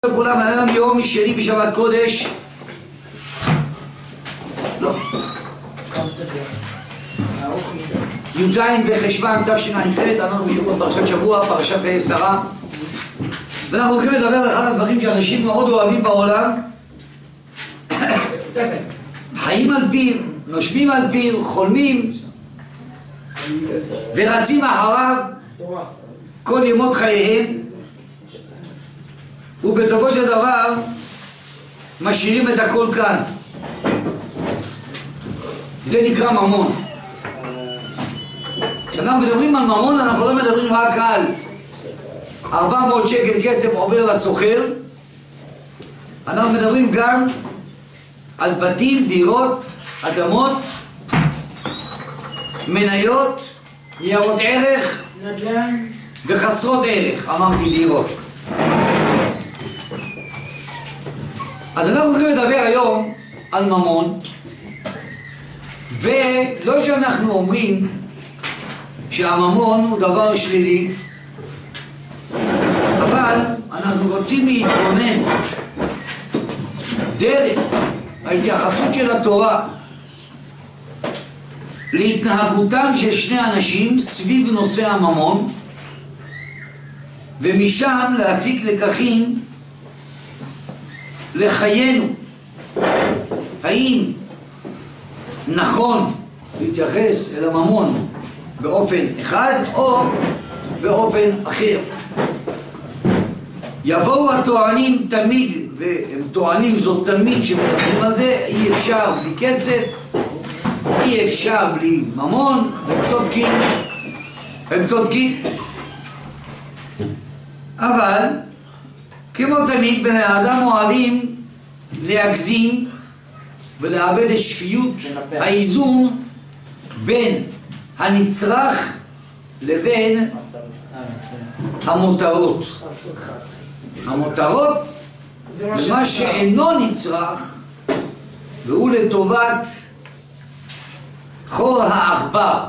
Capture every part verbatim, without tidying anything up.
לכולם, היום יום שני בשבת קודש. לא י"ז בחשוון תשע"ח, אנחנו בדיוק בפרשת שבוע, פרשת חיי שרה, ואנחנו הולכים לדבר על אחד הדברים שאנשים מאוד אוהבים בעולם, חיים על פיו, נושמים על פיו, חולמים ורצים אחריו כל ימות חייהם, ובסופו של דבר משאירים את הכל כאן. זה נקרא ממון. כשאנחנו מדברים על ממון, אנחנו לא מדברים רק על ארבע מאות שקל כסף עובר לסוחר, אנחנו מדברים גם על בתים, דירות, אדמות, מניות, ניירות ערך וחסרות ערך. אמרתי דירות. אז אנחנו הולכים לדבר היום על ממון, ולא שאנחנו אומרים שהממון הוא דבר שלילי, אבל אנחנו רוצים להתבונן דרך ההתייחסות של התורה להתנהגותם של שני אנשים סביב נושא הממון, ומשם להפיק לקחים לחיינו. האם נכון להתייחס אל הממון באופן אחד או באופן אחר? יבואו הטוענים תמיד, והם טוענים זאת תמיד שמדברים על זה, אי אפשר בלי כסף, אי אפשר בלי ממון, הם צודקים, הם צודקים. אבל כמו תמיד בני האדם אוהבים להגזים ולאבד את שפיות האיזון בין הנצרך לבין המותרות. המותרות זה מה שאינו נצרך, והוא לטובת חור העכבר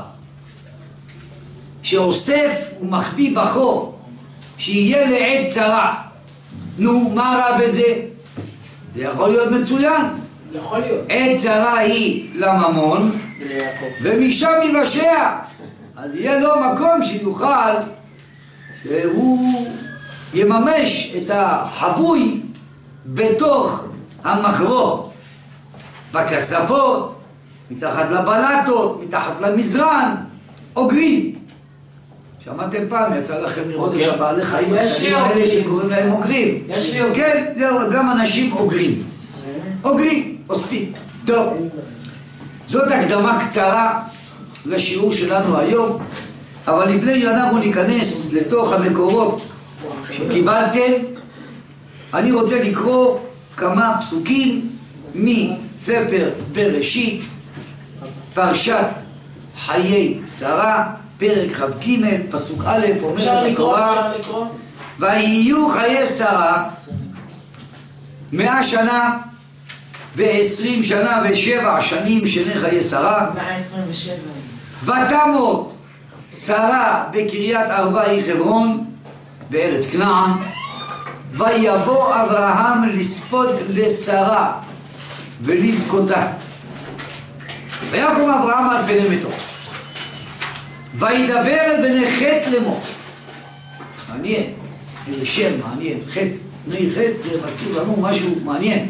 שאוסף ומחביא בחור שיהיה לעת צרה. נו, מה רע בזה? זה יכול להיות מצוין. יכול להיות. עת צרה היא לממון, ומשם יבשע. אז יהיה לו מקום שיוכל, שהוא יממש את החבוי בתוך המחרור, בכספות, מתחת לבלטות, מתחת למזרן, אוגרים. שמעתם פעם, יצא לכם לראות את הבעלי חיים הקטנים האלה שקוראים להם אוגרים? יש לי אוגרים. כן, זהו, גם אנשים אוגרים. אוגרים, אוספים. טוב, זאת הקדמה קצרה לשיעור שלנו היום, אבל לפני שאנחנו ניכנס לתוך המקורות שקיבלתם, אני רוצה לקרוא כמה פסוקים מספר בראשית, פרשת חיי שרה, פרק כ"ג, פסוק א', אומרת התורה: ויהיו חיי שרה מאה שנה ועשרים שנה ושבע שנים שני חיי שרה. מאה עשרים ושבע. ותמות שרה בקריית ארבע היא חברון בארץ כנען. ויבוא אברהם לספוד לשרה ולבכותה. ויקום אברהם על פני ביתו, וידבר אל בני חת לאמור. מעניין, איזה שם מעניין, חת, בני חת, זה מזכיר לנו משהו מעניין.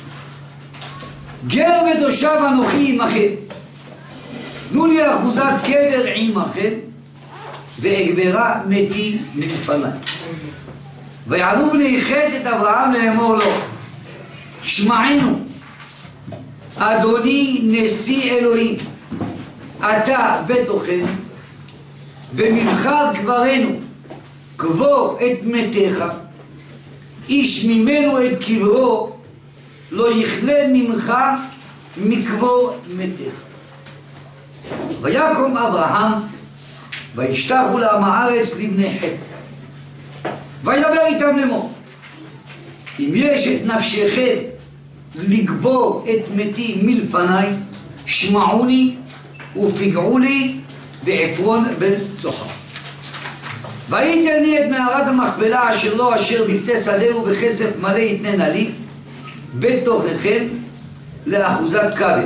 גר ותושב אנוכי עמכם, תנו לי אחוזת קבר עמכם, ואגברה מתי מלפניי. ויענו בני חת את אברהם לאמור לו: שמענו, אדוני נשיא אלוהים, אתה בתוכנו, במנחה קברנו, קבור את מתיך, איש ממנו את קברו לא יכלה ממך מקבור מתיך. ויקום אברהם וישתחו לעם הארץ לבני חת, וידבר איתם לאמור: אם יש את נפשכם לקבור את מתי מלפניי, שמעוני ופגעו לי בעפרון בן צוחר. וייתן לי את מערת המכפלה אשר לו אשר בקצה שדה ובכסף מלא יתננה לי בתוככם לאחוזת כבל.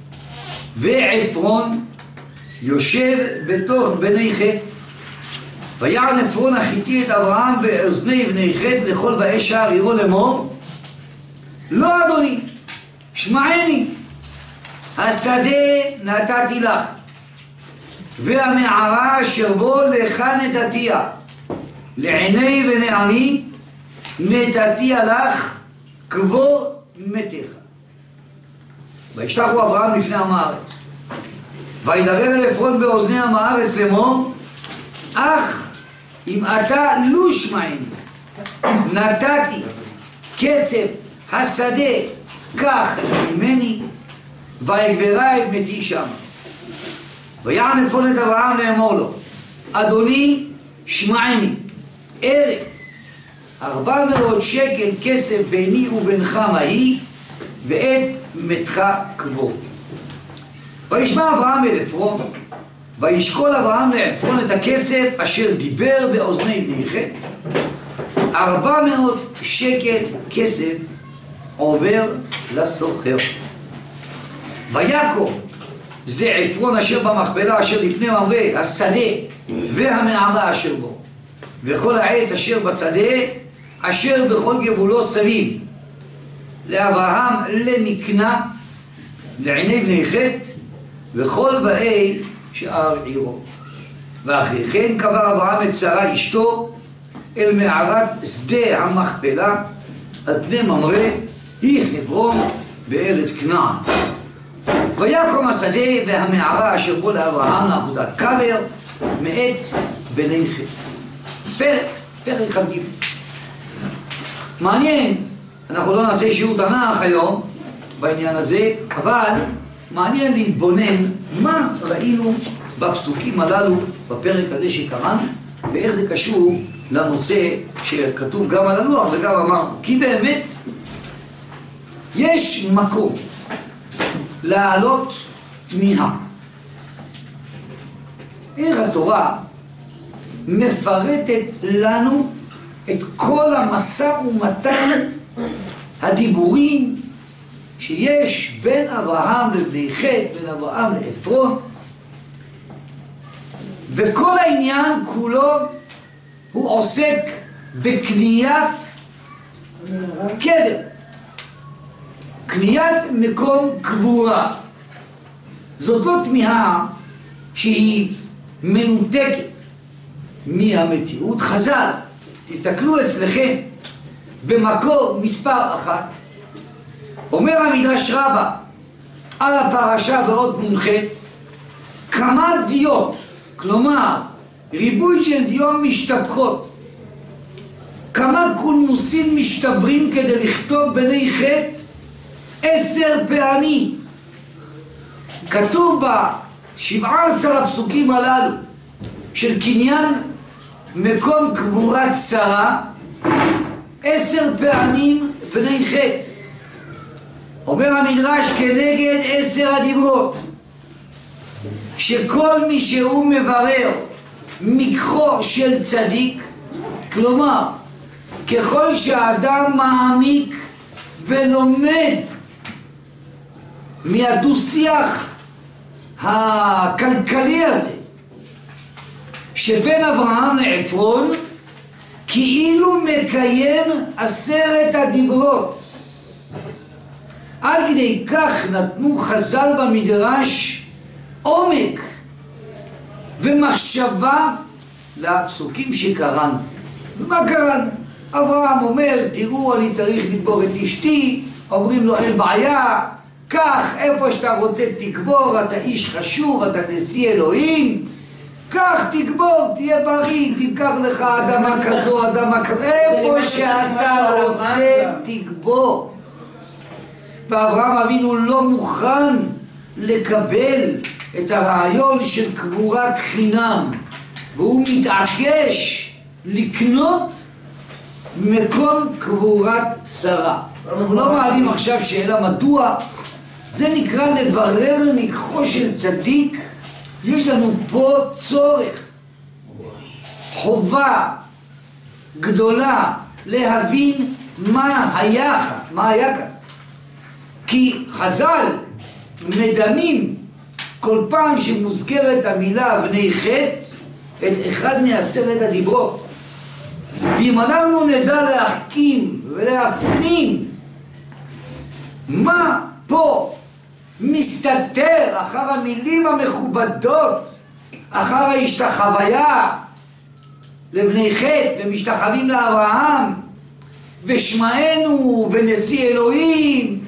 ועפרון יושב בתוך בני חת. ויען עפרון החיתי את אברהם באוזני בני חת לכל באי שער עירו לאמור, לא אדוני, שמעני, השדה נתתי לך, והמערה אשר בו לך נתתיה, לעיני בני עמי נתתיה לך כבוד מתך. וישתחו אברהם לפני עם הארץ, וידבר אל עפרון באוזני עם הארץ לאמור, אך אם אתה לא שמעני, נתתי כסף השדה כך ממני, ויגברה את מתי שם. ויען עפרון את אברהם לאמור לו, אדוני שמעני, ארץ ארבע מאות שקל כסף ביני ובינך מהי, ואת מתך כבוד. וישמע אברהם אל עפרון, וישקול אברהם לעפרון את הכסף אשר דיבר באוזני בני חת. ארבע מאות שקל כסף עובר לסוחר. ויקום שדה עפרון אשר במכפלה אשר לפני ממרא השדה והמערה אשר בו, וכל העץ אשר בשדה אשר בכל גבולו סביב, לאברהם למקנה לעיני בני חת וכל באי שער עירו. ואחרי כן קבר אברהם את שרה אשתו אל מערת שדה המכפלה על פני ממרא, היא חברון בארץ כנען. ויקום השדה והמערה אשר בו לאברהם לאחוזת כבל מאת בני חת. פרק, פרק חמישי. מעניין, אנחנו לא נעשה שיעור תנ"ך היום בעניין הזה, אבל מעניין להתבונן מה ראינו בפסוקים הללו בפרק הזה שקראנו, ואיך זה קשור לנושא שכתוב גם על הלוח וגם אמרנו. כי באמת יש מקום להעלות תמיהה. איך התורה מפרטת לנו את כל המשא ומתן הדיבורים שיש בין אברהם לבני חת, בין אברהם לעפרון, וכל העניין כולו הוא עוסק בקניית קבר, קניית מקום קבורה. זאת לא תמיהה שהיא מנותקת מהמציאות. חז"ל, תסתכלו אצלכם במקור מספר אחת, אומר המדרש רבה על הפרשה ועוד מונחת, כמה דיות, כלומר ריבוי של דיו משתפחות, כמה קולמוסים משתברים כדי לכתוב בני חת עשר פעמים. כתוב בשבעה עשר הפסוקים הללו של קניין מקום קבורת שרה עשר פעמים בני חת. אומר המדרש כנגד עשר הדיברות שכל מי שהוא מברר מקחו של צדיק, כלומר ככל שהאדם מעמיק ולומד מהדו-שיח הכלכלי הזה שבין אברהם לעפרון, כאילו מקיים עשרת הדיברות. עד כדי כך נתנו חז"ל במדרש עומק ומחשבה לפסוקים שקראנו. ומה קראנו? אברהם אומר, תראו, אני צריך לקבור את אשתי. אומרים לו, אין בעיה, כך איפה שאתה רוצה תקבור, אתה איש חשוב, אתה נשיא אלוהים, כך תקבור, תהיה בריא, תיקח לך אדמה כזו, אדמה כזו, איפה שאתה רוצה תקבור. ואברהם אבינו לא מוכן לקבל את הרעיון של קבורת חינם, והוא מתעקש לקנות מקום קבורת שרה. אנחנו לא מעלים עכשיו שאלה מדוע. זה נקרא לברר מקחו של צדיק. יש לנו פה צורך. חובה גדולה להבין מה היה, מה היה כאן. כי חז"ל מדמים כל פעם שמוזכרת המילה בני חטא את אחד מעשרת הדיברות. ואם אנחנו נדע להחכים ולהפנים מה פה מסתתר אחר המילים המכובדות, אחר ההשתחוויה לבני חטא ומשתחווים לאברהם ושמענו ונשיא אלוהים,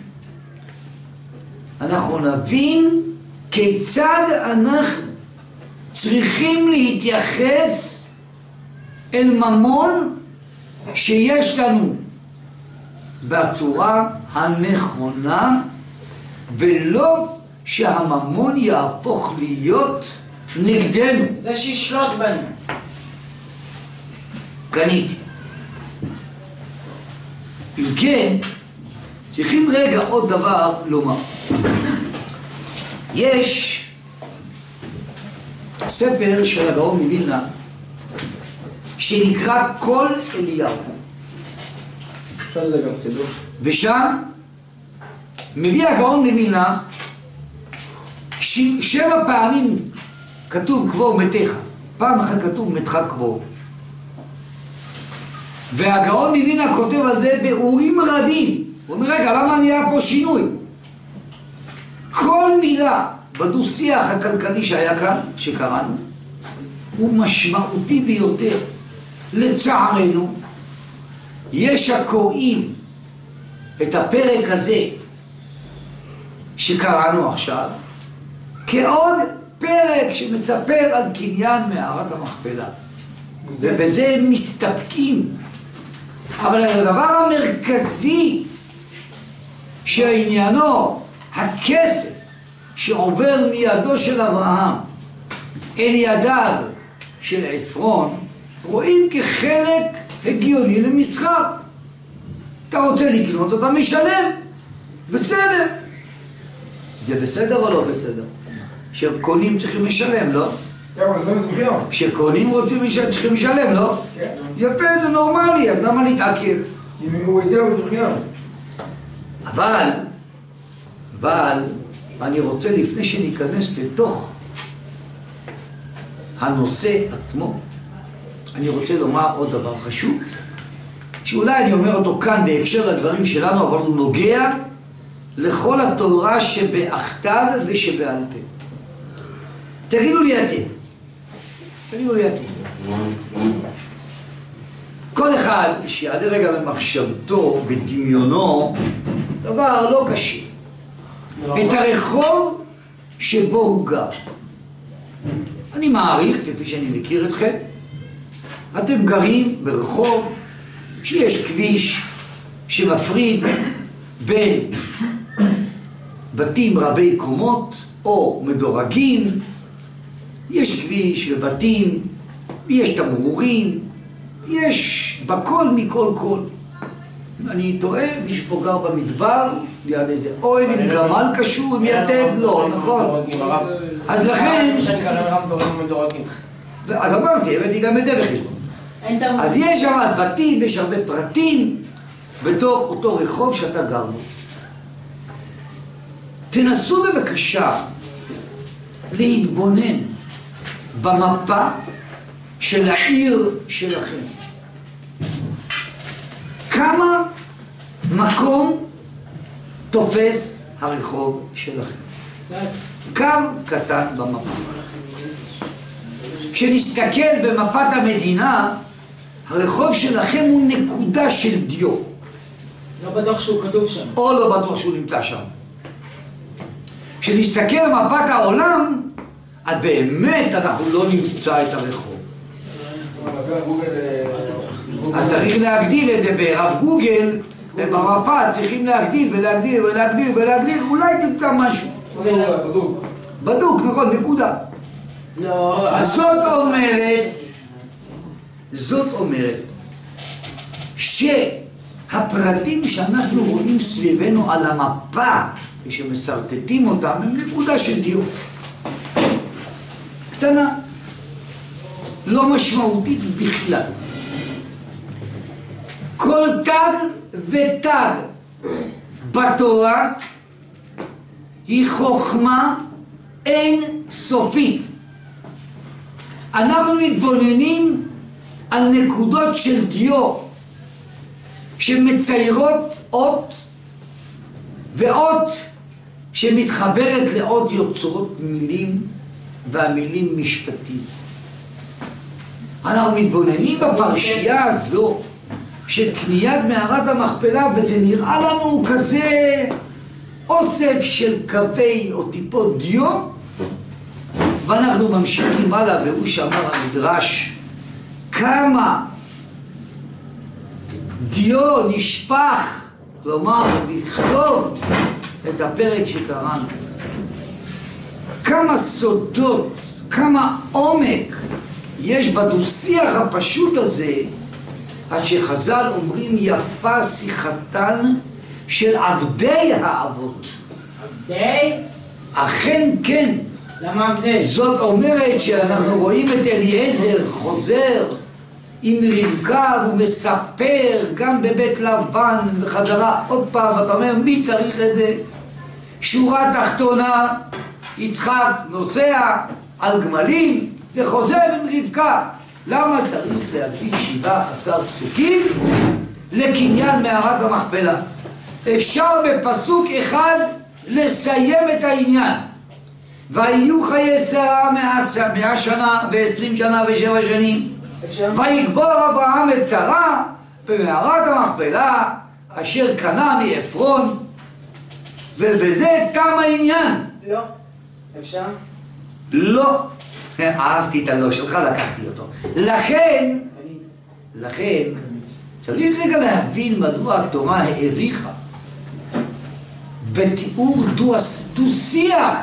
אנחנו נבין כיצד אנחנו צריכים להתייחס אל ממון שיש לנו בצורה הנכונה, ולא שהממון יהפוך להיות נגדנו. זה שישלוט בנו. קניתי. אם כן, צריכים רגע עוד דבר לומר. יש ספר של הגאון מווילנה שנקרא כל אליהו. שם זה גם סידור. ושם מביא הגאון מווילנה ש... שבע פעמים כתוב קבור מתיך, פעם אחת כתוב מתך קבור. והגאון מווילנה כותב על זה באורים רבים. הוא אומר, רגע, למה נהיה פה שינוי? כל מילה בדו-שיח הכלכלי שהיה כאן, שקראנו, הוא משמעותי ביותר. לצערנו, יש הקוראים את הפרק הזה שקראנו עכשיו כעוד פרק שמספר על קניין מערת המכפלה, ובזה הם מסתפקים. אבל הדבר המרכזי שעניינו הכסף שעובר מידו של אברהם אל ידיו של עפרון, רואים כחלק הגיוני למסחר. אתה רוצה לקנות, אתה משלם, בסדר. זה בסדר או לא בסדר? שקונים צריכים לשלם, לא? שקונים רוצים צריכים לשלם, לא? יפה, זה נורמלי, אז למה להתעכב? אם הוא יצא בזכיין. אבל, אבל, אני רוצה לפני שניכנס לתוך הנושא עצמו, אני רוצה לומר עוד דבר חשוב, שאולי אני אומר אותו כאן בהקשר לדברים שלנו, אבל הוא נוגע לכל התורה שבאכתב ושבעל פה. תגידו לי אתם, תגידו לי אתם. כל אחד שיעלה רגע במחשבתו, בדמיונו, דבר לא קשה. את הרחוב שבו הוא גר. אני מעריך, כפי שאני מכיר אתכם, אתם גרים ברחוב שיש כביש שמפריד בין בתים רבי קומות או מדורגים, יש כביש ובתים, יש תמרורים, יש בכל מכל כל. אני טועה, מי שפה גר במדבר, ליד איזה אוהל עם גמל קשור, עם יתד, לא, נכון. אז לכן... אז אמרתי, הבאתי גם את זה בחשבון. אז יש שם בתים, יש הרבה פרטים בתוך אותו רחוב שאתה גר בו. תנסו בבקשה להתבונן במפה של העיר שלכם. כמה מקום תופס הרחוב שלכם? קו קטן במפה. כשנסתכל במפת המדינה, הרחוב שלכם הוא נקודה של דיו. לא בטוח שהוא כתוב שם. או לא בטוח שהוא נמצא שם. כשנסתכל על מפת העולם, אז באמת אנחנו לא נמצא את הרחוב. אז צריך להגדיל את זה ברב גוגל, במפה צריכים להגדיל ולהגדיל ולהגדיל ולהגדיל, אולי תמצא משהו. בדוק. בדוק, נכון, נקודה. לא, זאת אומרת, זאת אומרת, שהפרטים שאנחנו רואים סביבנו על המפה, כשמסרטטים אותם, הם נקודה של דיוק. קטנה. לא משמעותית בכלל. כל תג ותג בתורה היא חוכמה אין סופית. אנחנו מתבוננים על נקודות של דיו שמציירות אות, ואות שמתחברת לאות יוצרות מילים, והמילים משפטים. אנחנו מתבוננים בפרשייה הזו של קניית מערת המכפלה, וזה נראה לנו כזה אוסף של קווי או טיפות דיו, ואנחנו ממשיכים הלאה, והוא שאמר המדרש כמה דיו נשפך, כלומר לכתוב את הפרק שקראנו, כמה סודות, כמה עומק יש בדו-שיח הפשוט הזה, עד שחז"ל אומרים יפה שיחתן של עבדי האבות. עבדי? אכן כן. למה עבדי? זאת אומרת שאנחנו רואים את אליעזר חוזר עם רבקה, והוא מספר גם בבית לבן וחזרה עוד פעם, ואתה אומר מי צריך את זה? שורה תחתונה, יצחק נוסע על גמלים וחוזר עם רבקה. למה צריך להביא שבעה עשר פסוקים לקניין מערת המכפלה? אפשר בפסוק אחד לסיים את העניין. ויהיו חיי שרה מאה שנה ועשרים שנה ושבע שנים, ויקבור אברהם את שרה במערת המכפלה אשר קנה מעפרון, ובזה תם העניין. לא. אפשר? לא. אהבתי את הלא שלך, לקחתי אותו. לכן, לכן, צריך רגע להבין מדוע התורה העריכה בתיאור דו-שיח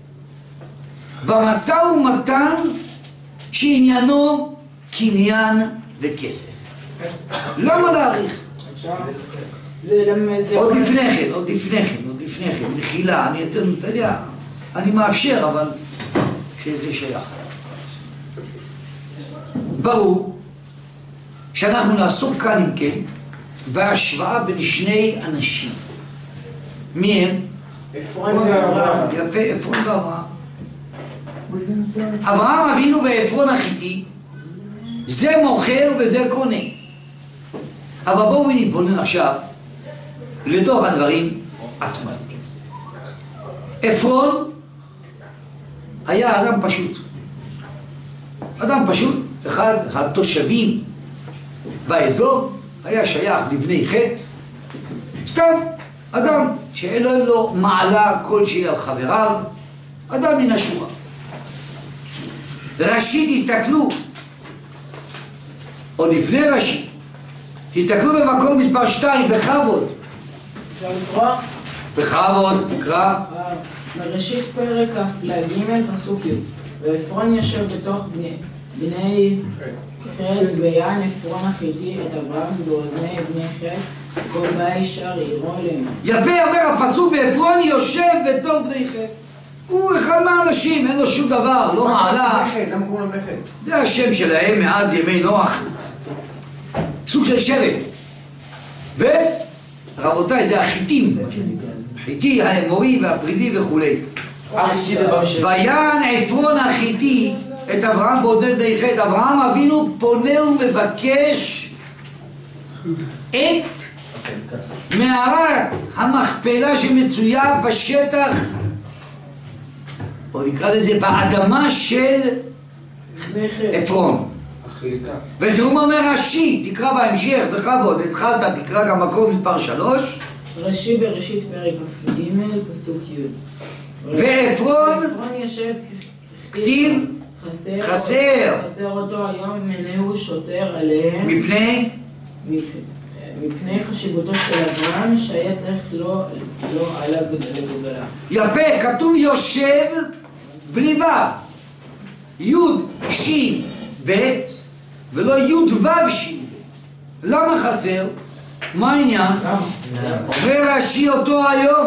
במשא ומתן שעניינו קניין וכסף. למה להעריך? זה למה זה... עוד לפני כן, עוד לפני כן, עוד לפני כן, מחילה, אני אתן, אתה יודע, אני מאפשר, אבל שזה שייך. ברור שאנחנו נעסוק כאן אם כן בהשוואה בין שני אנשים. מי הם? עפרון ואברהם. יפה, עפרון ואברהם. אברהם אבינו ועפרון החיתי, זה מוכר וזה קונה. אבל בואו נתבונן עכשיו לתוך הדברים עצמם. עפרון היה אדם פשוט. אדם פשוט, אחד התושבים באזור, היה שייך לבני חטא, סתם אדם שאין לו מעלה כלשהי על חבריו, אדם מן השורה. ראשית, תסתכלו, עוד לפני ראשית, תסתכלו במקום מספר שתיים, בכבוד. אפשר לקרוא? בכבוד, תקרא. בראשית פרק כ"ג פסוק י'. ועפרון יושב בתוך בני, בני חטא, ויען עפרון החיתי את אברהם באוזני בני חטא, כל בא ישר עירו לאמור. יפה אומר הפסוק, ועפרון יושב בתוך בני חטא. הוא אחד מהאנשים, אין לו שום דבר, לא מעלה. למה קוראים לו בני חטא? זה השם שלהם מאז ימי נוח. סוג של שבט. ורבותיי, זה החיטים. חיטי, האמורי והפריזי וכולי. ויען עפרון החיתי את אברהם באוזני בני חטא. אברהם אבינו פונה ומבקש את מערת המכפלה שמצויה בשטח, או נקרא לזה באדמה של עפרון. ותראו מה אומר רש"י, תקרא בהמשך, בכבוד, התחלת, תקרא גם מקום מספר שלוש. רש"י בראשית פרק כ"ג פסוק י'. ועפרון יושב כתיב חסר, חסר. חסר אותו היום מנהו שוטר עליהם מפני מפני חשיבותו של אברהם שהיה צריך לא, לא עלה לגודלה. יפה, כתוב יושב בלי ו', י' ש' ב' ולא י' ו' ש' ב'. למה חסר? מה העניין? אומר רש"י אותו היום,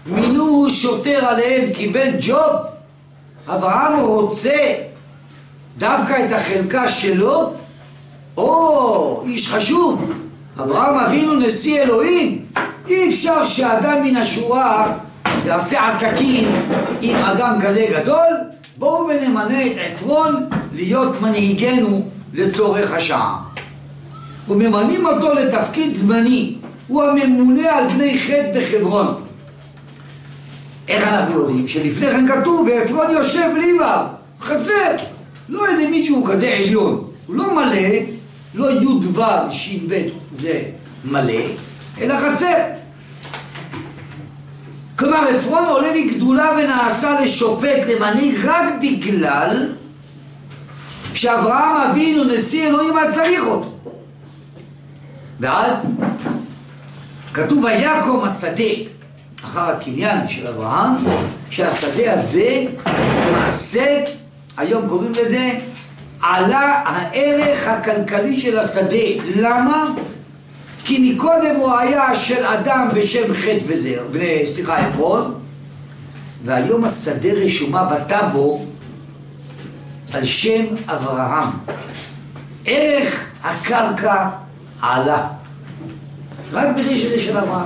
מינו שוטר עליהם, קיבל ג'וב. אברהם רוצה דווקא את החלקה שלו? או, איש חשוב, אברהם אבינו נשיא אלוהים, אי אפשר שאדם מן השורה יעשה עסקים עם אדם כזה גדול. בואו ונמנה את עפרון להיות מנהיגנו לצורך השעה. וממנים אותו לתפקיד זמני, הוא הממונה על בני חטא בחברון. איך אנחנו יודעים? שלפני כן כתוב ועפרון יושב בלי וו, חסר, לא איזה מישהו כזה עליון, הוא לא מלא, לא י' ו' ש' ב' זה מלא, אלא חסר. כלומר, עפרון עולה לגדולה ונעשה לשופט, למנהיג, רק בגלל שאברהם אבינו נשיא אלוהים היה צריך אותו. ואז כתוב ויקום השדה אחר הקניין של אברהם, שהשדה הזה למעשה, היום קוראים לזה, עלה הערך הכלכלי של השדה. למה? כי מקודם הוא היה של אדם בשם חטא וזר, סליחה, עפרון, והיום השדה רשומה בטאבו על שם אברהם. ערך הקרקע עלה רק בזה שזה של אברהם.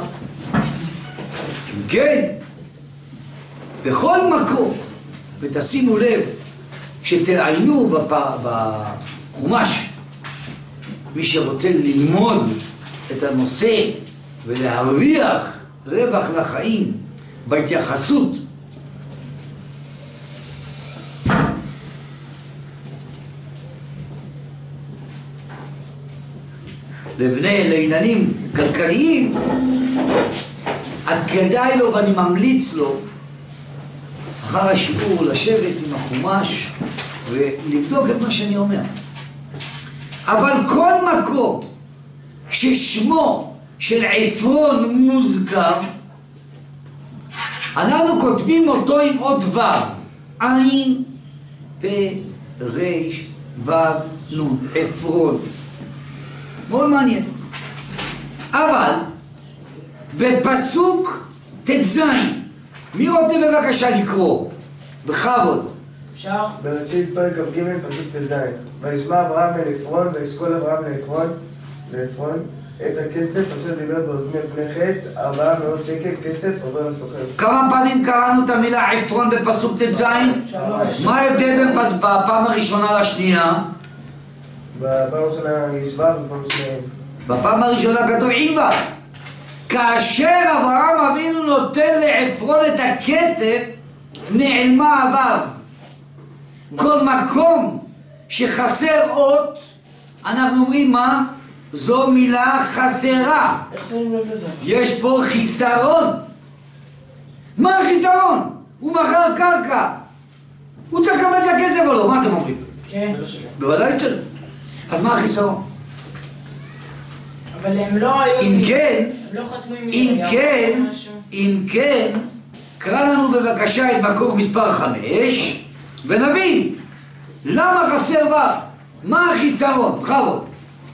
כן, בכל מקום, ותשימו לב, כשתעיינו בחומש, מי שרוצה ללמוד את הנושא ולהרוויח רווח לחיים בהתייחסות לבני, לעניינים כלכליים, אז כדאי לו, ואני ממליץ לו אחר השיעור לשבת עם החומש ולבדוק את מה שאני אומר. אבל כל מקום ששמו של עפרון מוזכר, אנחנו כותבים אותו עם עוד ו', עין, פה, ריש, ו', נון, עפרון. מאוד מעניין. אבל בפסוק ת' מי רוצה בבקשה לקרוא? בכבוד. אפשר? בראשית פרק כ"ג פסוק ט"ז. וישמע אברהם אל עפרון וישקול אברהם לעפרון לעפרון את הכסף אשר דיבר באוזני בני חטא, ארבעה מאות שקל כסף עובר לסוחר. כמה פעמים קראנו את המילה עפרון בפסוק ט"ז? שלוש. מה ההבדל בפעם הראשונה לשנייה? בפעם הראשונה ישבה ובפעם שנייה. בפעם הראשונה כתוב עיבה. כאשר אברהם אבינו נותן לעפרון את הכסף, נעלמה אביו. כל מקום שחסר אות, אנחנו אומרים מה? זו מילה חסרה. איך קוראים לזה? יש פה חיסרון. מה החיסרון? הוא מכר קרקע. הוא צריך לקבל את הכסף או לא? מה אתם אומרים? כן. בוודאי צריך. אז מה החיסרון? אבל הם לא היו... אם כן, הם לא חתמו עם... אם כן, אם כן, קרא לנו בבקשה את מקור מספר חמש, ונבין למה חסר בה, מה החיסרון, בכבוד.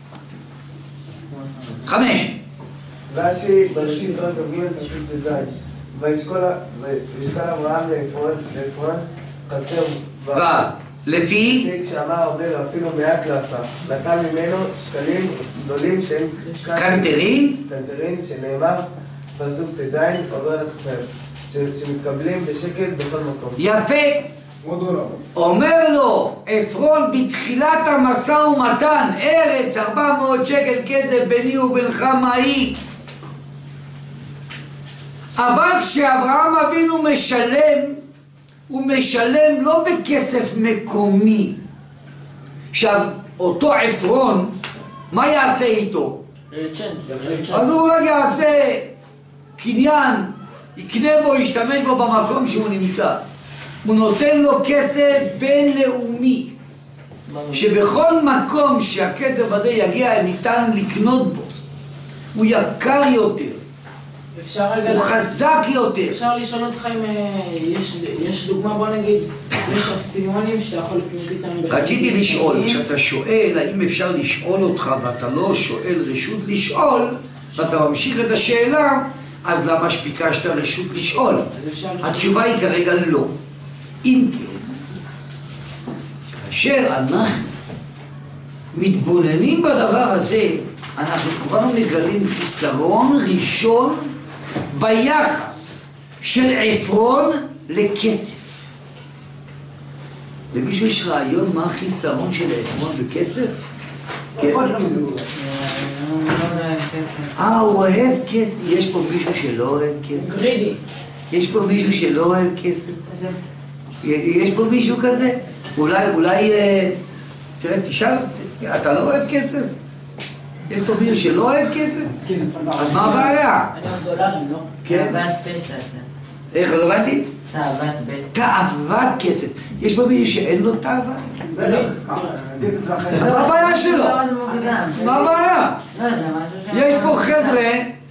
חמש. רש"י בראשית פרק כ"ג פסוק ט"ז. וישקול אברהם לעפרון חסר בה. ו. לפי? לפי כשאמר הרבה אפילו מעט לעשה. נתן ממנו שקלים גדולים שהם קנטרין? קנטרין, שנאמר פסוק ט"ז עובר לסוחר, שמתקבלים בשקל בכל מקום. יפה. אומר לו עפרון בתחילת המשא ומתן, ארץ ארבע מאות שקל כסף ביני ובינך מהי. אבל כשאברהם אבינו משלם, הוא משלם לא בכסף מקומי. עכשיו, אותו עפרון, מה יעשה איתו? אז הוא רק יעשה קניין, יקנה בו, ישתמש בו במקום שהוא נמצא. הוא נותן לו כסף בינלאומי, שבכל מקום שהכסף הזה יגיע ניתן לקנות בו. הוא יקר יותר, הוא חזק יותר. אפשר לשאול אותך אם יש דוגמה, בוא נגיד, יש אסימונים שאתה יכול לקנות איתם. רציתי לשאול, כשאתה שואל האם אפשר לשאול אותך ואתה לא שואל רשות לשאול, ואתה ממשיך את השאלה, אז למה שביקשת רשות לשאול? התשובה היא כרגע לא. אם כן, כאשר אנחנו מתבוננים בדבר הזה, אנחנו כבר מגלים חיסרון ראשון ביחס של עפרון לכסף. למישהו יש רעיון מה החיסרון של עפרון בכסף? כן. אה, הוא אוהב כסף. יש פה מישהו שלא אוהב כסף? גרידי. יש פה מישהו שלא אוהב כסף? יש פה מישהו כזה? אולי, אולי... תראה, תשאל, אתה לא אוהב כסף? יש פה מישהו שלא אוהב כסף? אז מה הבעיה? אני אוהב דולרים, לא? כן. תאוות בצע. איך, לא הבנתי? תאוות בצע. תאוות כסף. יש פה מישהו שאין לו תאווה? מה הבעיה שלו? מה הבעיה? יש פה חבר'ה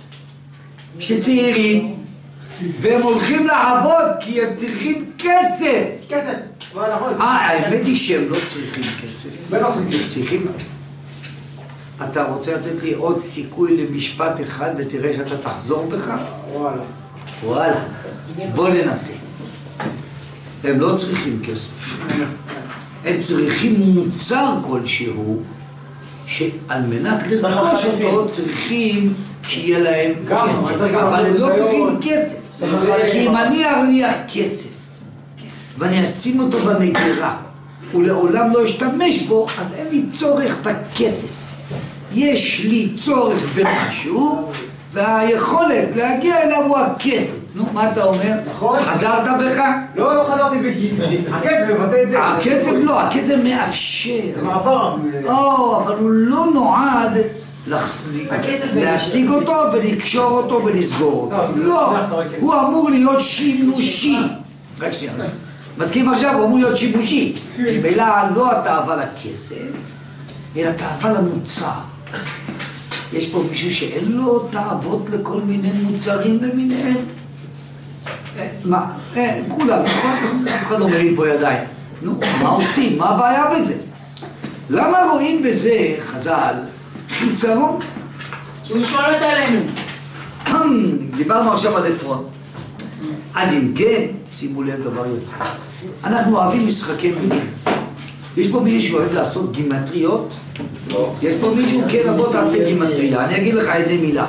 שצעירים והם הולכים לעבוד כי הם צריכים כסף. כסף. אה, האמת היא שהם לא צריכים כסף. צריכים... אתה רוצה לתת לי עוד סיכוי למשפט אחד ותראה שאתה תחזור בך? וואלה. וואלה. בוא ננסה. הם לא צריכים כסף. הם צריכים מוצר כלשהו שעל מנת לרכוש אותו צריכים שיהיה להם כסף. אבל הם לא צריכים כסף. כי אם אני ארוויח כסף ואני אשים אותו במגירה ולעולם לא אשתמש בו, אז אין לי צורך בכסף. יש לי צורך במשהו והיכולת להגיע אליו הוא הכסף. נו, מה אתה אומר? נכון. חזרת בך? לא, לא חזרתי בגיל. הכסף מבטא את זה. הכסף לא, הכסף מאפשר. זה מעבר. או, אבל הוא לא נועד להשיג אותו ולקשור אותו ולסגור אותו. לא, הוא אמור להיות שימושי. רק שנייה. מסכים עכשיו, הוא אמור להיות שימושי. ממילא לא התאווה לכסף, אלא תאווה למוצר. יש פה מישהו שאין לו תאוות לכל מיני מוצרים למיניהם? מה? כולם, אף אחד לא מרים פה ידיים. נו, מה עושים? מה הבעיה בזה? למה רואים בזה, חז"ל, חיסרון? שהוא שולט עלינו. דיברנו עכשיו על עפרון. אז אם כן, שימו לב דבר יפה. אנחנו אוהבים משחקי מילים. יש פה מישהו שאוהב לעשות גימטריות? לא. יש פה מישהו, כן, בוא תעשה גימטריה. אני אגיד לך איזה מילה.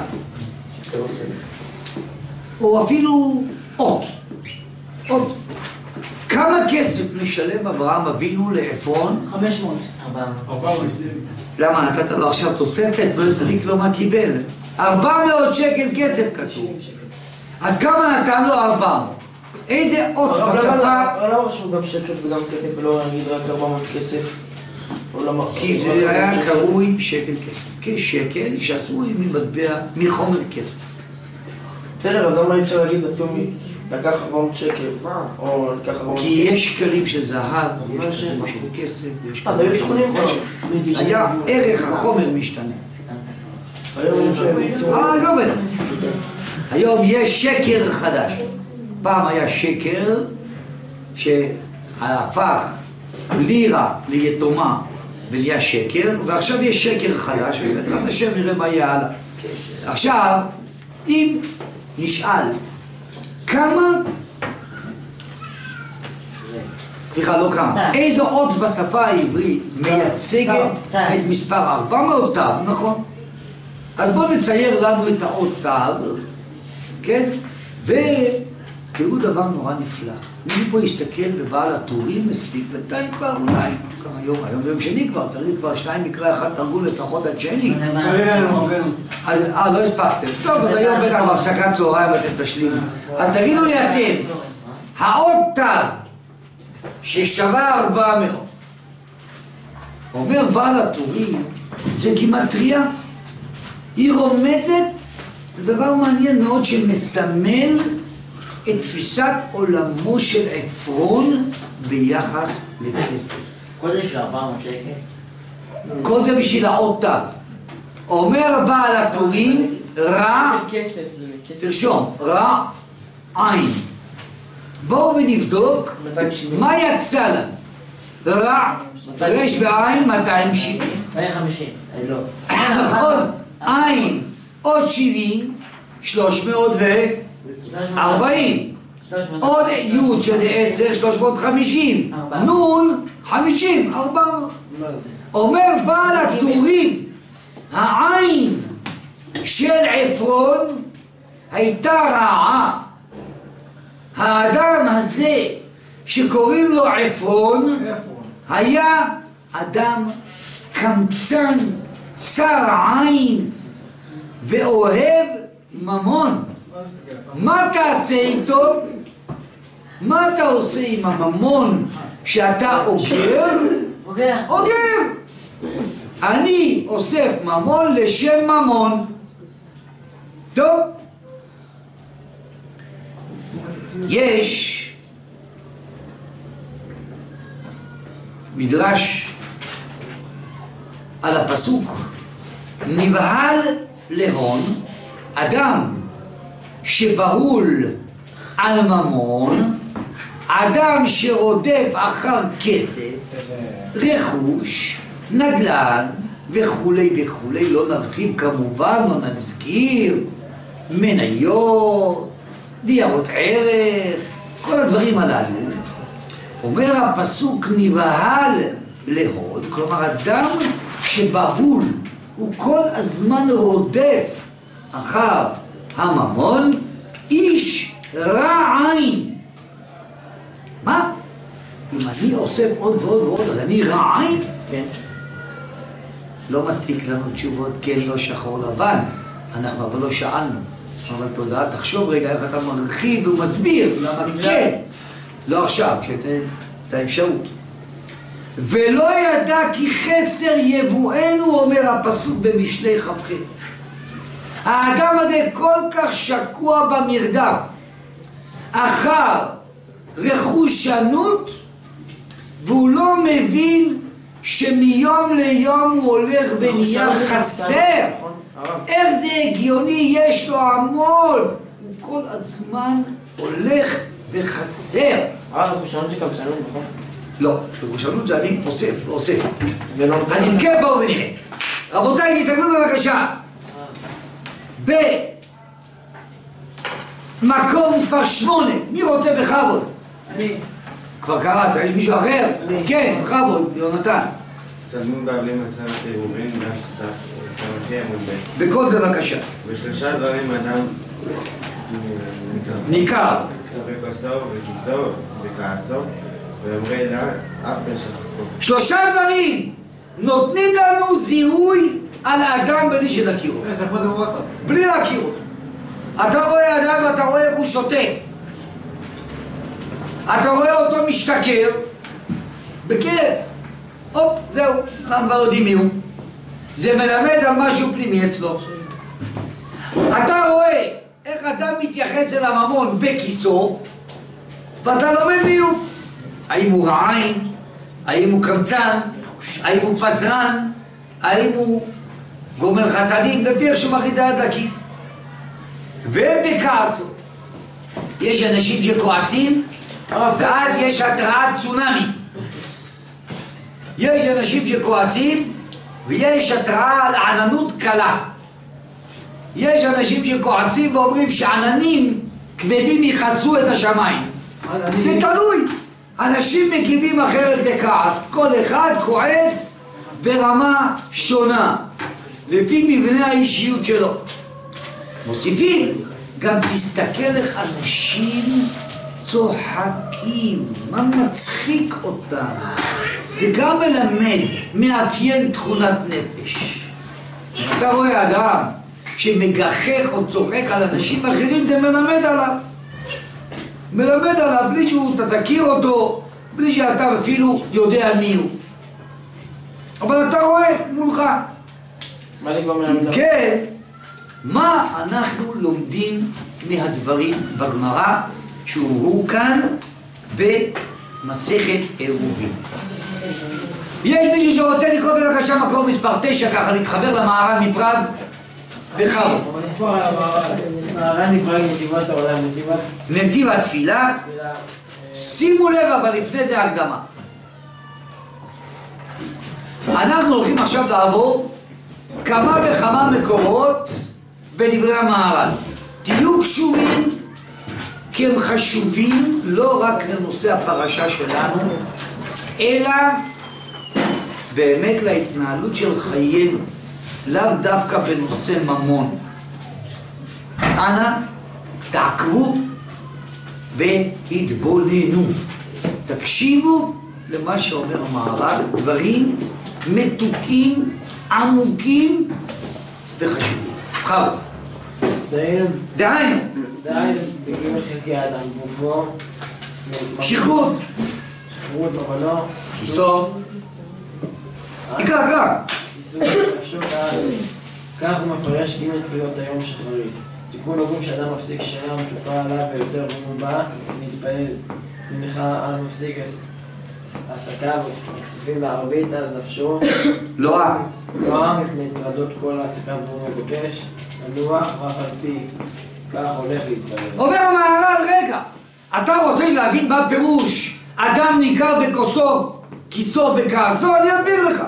או אפילו אות. אות. כמה כסף משלם אברהם אבינו לעפרון? חמש מאות. ארבע מאות. למה? נתת לו עכשיו תוספת? לא הספיק לו מה קיבל. ארבע מאות שקל כסף כתוב. אז כמה נתן לו? ארבע מאות. איזה אות בשפה? למה רשום גם שקל וגם כסף ולא נגיד רק ארבע מאות כסף? כי זה היה קרוי שקל כסף. כשקל שעשוי ממטבע, מחומר כסף. בסדר, אז למה אי אפשר להגיד לקח ארבע מאות שקל? או לקח ארבע מאות שקל? כי יש שקלים של זהב, יש שקלים של כסף, יש אה, זה היו תכונים כבר. היה ערך החומר משתנה. היום אה, לא בטח. היום יש שקר חדש. פעם היה שקר שהפך לירה ליתומה ונהיה שקר, ועכשיו יש שקר חדש, ובעזרת השם נראה מה יהיה הלאה. עכשיו, אם נשאל כמה, סליחה, לא כמה, איזו אות בשפה העברית מייצגת את מספר ארבע מאות תו, נכון? אז בואו נצייר לנו את האות תו, כן? ותראו דבר נורא נפלא. מי פה יסתכל בבעל הטורים מספיק, בינתיים כבר אולי, היום, היום ביום שני כבר, צריך כבר שניים מקרא אחד תרגום לפחות עד שני. אה, לא הספקתם. טוב, אז היום בטח בהפסקת צהריים אתם תשלימו. אז תגידו לי אתם, האות תו ששווה ארבע מאות, אומר בעל הטורים, זה גימטריה. היא רומזת, זה דבר מעניין מאוד שמסמל את תפיסת עולמו של עפרון ביחס לכסף. כל זה של ארבע מאות שקל? כל זה בשביל האות תו. אומר בעל הטורים, רע, תרשום, רע, עין. בואו ונבדוק מה יצא לנו. רע, רש ועין, מאתיים שבעים. מאתיים חמישים. לא. נכון, עין, עוד שבעים, שלוש מאות וארבעים. עוד י' שזה עשר, שלוש מאות וחמישים. נון, חמישים, ארבע מאות. מה זה? אומר בעל הטורים, העין של עפרון הייתה רעה. האדם הזה שקוראים לו עפרון היה אדם קמצן, צר עין ואוהב ממון. מה תעשה איתו? מה אתה עושה עם הממון שאתה אוגר? אוגר. אוגר. אני אוסף ממון לשם ממון. טוב. יש מדרש על הפסוק נבהל להון, אדם שבהול על ממון, אדם שרודף אחר כסף, רכוש, נדל"ן וכולי וכולי. לא נרחיב כמובן, לא נזכיר, מניות, ניירות ערך, כל הדברים הללו. אומר הפסוק נבהל להוד, כלומר אדם שבהול, הוא כל הזמן רודף אחר הממון, איש רע עין. מה? אם אני אוסף עוד ועוד ועוד, אז אני רע עין? כן. לא מספיק לנו תשובות כן, לא שחור לבן, אנחנו אבל לא שאלנו. אבל תודה, תחשוב רגע איך אתה מרחיב ומסביר למה כן. לא עכשיו, כשאתה את האפשרות. ולא ידע כי חסר יבואנו, אומר הפסוק במשלי כ"ח. האדם הזה כל כך שקוע במרדף אחר רכושנות, והוא לא מבין שמיום ליום הוא הולך ונהיה חסר. איך זה הגיוני? יש לו המון, הוא כל הזמן הולך וחסר. אה, רכושנות זה קמצנות, נכון? לא, רכושנות זה אני אוסף, לא אוסף. ולא אז אם כן, בואו ונראה. רבותיי, תסתכלו בבקשה. במקום מספר שמונה, מי רוצה בכבוד? אני. כבר קראת, יש מישהו אחר? כן, בכבוד, יונתן. תלמוד בבלי מסרת עירובין, דף סמכי עמוד ב'. בקוד בבקשה. בשלושה דברים אדם ניכר. בכוסו וכיסו וכעסו, ואומרי לה, אף בשכחו. שלושה דברים נותנים לנו זיהוי על האדם בלי שנכירו. איפה זה בוואטסאפ? בלי להכיר אותו. אתה רואה אדם ואתה רואה איך הוא שותה. אתה רואה אותו משתכר בכאב. הופ, זהו, אנחנו כבר יודעים מי הוא. זה מלמד על משהו פנימי אצלו. אתה רואה איך אדם מתייחס אל הממון בכיסו, ואתה לומד מי הוא. האם הוא רעין? האם הוא קמצן? האם הוא פזרן? האם הוא גומל חסדים? לפי איך שהוא מכניס את היד לכיס. ובכעסו. יש אנשים שכועסים, ואז יש התרעת צונאמי. יש אנשים שכועסים, ויש התרעה על עננות קלה. יש אנשים שכועסים ואומרים שעננים כבדים יכסו את השמיים. זה תלוי. אנשים מגיבים אחרת לכעס. כל אחד כועס ברמה שונה, לפי מבנה האישיות שלו. מוסיפים, גם תסתכל איך אנשים צוחקים, מה מצחיק אותם. זה גם מלמד, מאפיין תכונת נפש. אתה רואה אדם שמגחך או צוחק על אנשים אחרים, זה מלמד עליו. מלמד עליו בלי שאתה תכיר אותו, בלי שאתה אפילו יודע מי הוא. אבל אתה רואה מולך. מה לי כבר מלמד? כן, מה אנחנו לומדים מהדברים בגמרא שהובאו כאן במסכת עירובין? יש מישהו שרוצה לקרוא בבקשה מקור מספר תשע, ככה להתחבר למהר"ן מפראג? בכבוד. מהר"ן מפראג, נתיבת העולם, נתיבת... נתיב התפילה. שימו לב, אבל לפני זה הקדמה. אנחנו הולכים עכשיו לעבור כמה וכמה מקורות בדברי המהר"ן. תהיו קשורים כי הם חשובים לא רק לנושא הפרשה שלנו, אלא באמת להתנהלות של חיינו, לאו דווקא בנושא ממון. אנא, תעקבו והתבוננו. תקשיבו למה שאומר המהר"ל, דברים מתוקים, עמוקים וחשובים. חבר. דהיינו, דהיינו. דהיינו, בגימל חלקי האדם, גופו, שכרות. שכרות, עולו, כיסו. תקרא, קרא. עיסוק נפשו כעסי. כך הוא מפרש גימל תפילות היום שחרית. תיקון הגוף שאדם מפסיק שינה ומתוקה עליו ויותר והוא בא להתפלל מנחה אז מפסיק עסקיו וכספים בערבית אז נפשו לא רע. לא רע מפני טרדות כל העסקיו והוא מבקש לנוח ואף על פי כך הולך להתפלל. אומר המהר"ל, רגע, אתה רוצה להבין מה פירוש אדם ניכר בכוסו, כיסו וכעסו? אני אסביר לך.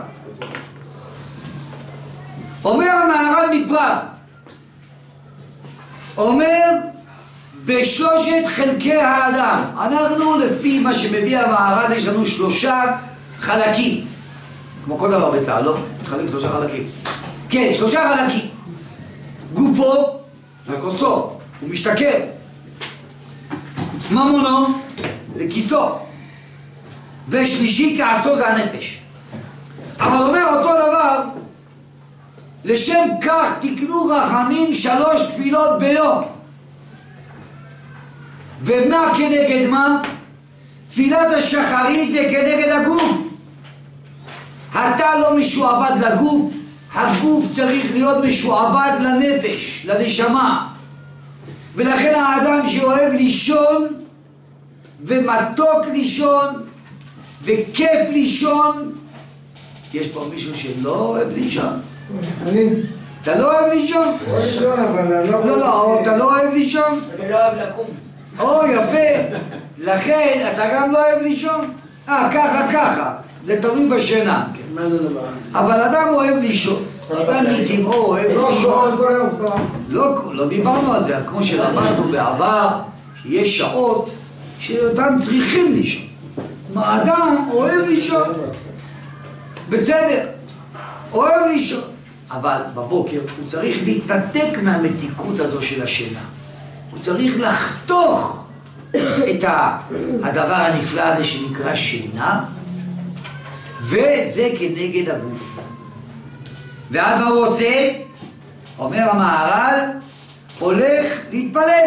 אומר המהר"ל מפראג, אומר בשלושת חלקי האדם, אנחנו לפי מה שמביא המהר"ל יש לנו שלושה חלקים, כמו כל דבר בצה"ל, לא? מתחלק שלושה חלקים. כן, שלושה חלקים. גופו זה כוסו, הוא משתכר. ממונו זה כיסו. ושלישי כעסו זה הנפש. אבל אומר אותו דבר, לשם כך תקנו רחמים שלוש תפילות ביום. ומה כנגד מה? תפילת השחרית זה כנגד הגוף. אתה לא משועבד לגוף, הגוף צריך להיות משועבד לנפש, לנשמה. ולכן האדם שאוהב לישון ומתוק לישון וכיף לישון, יש פה מישהו שלא אוהב לישון? אני? אתה לא אוהב לישון? אוהב לישון, אבל אני לא... לא, לא, אתה לא אוהב לישון? אני לא אוהב לקום. או, יפה. לכן, אתה גם לא אוהב לישון? אה, ככה, ככה. זה תלוי בשינה. מה זה הדבר הזה? אבל אדם אוהב לישון. אדם מטבעו אוהב לא, לישון. כל היום, סתם. לא, לא דיברנו על זה, כמו שלמדנו בעבר, שיש שעות שאותם צריכים לישון. האדם אוהב לישון. בסדר, אוהב לישון. אבל בבוקר הוא צריך להתנתק מהמתיקות הזו של השינה. הוא צריך לחתוך את הדבר הנפלא הזה שנקרא שינה, וזה כנגד הגוף. ועד מה הוא עושה? אומר המהר"ל, הולך להתפלל.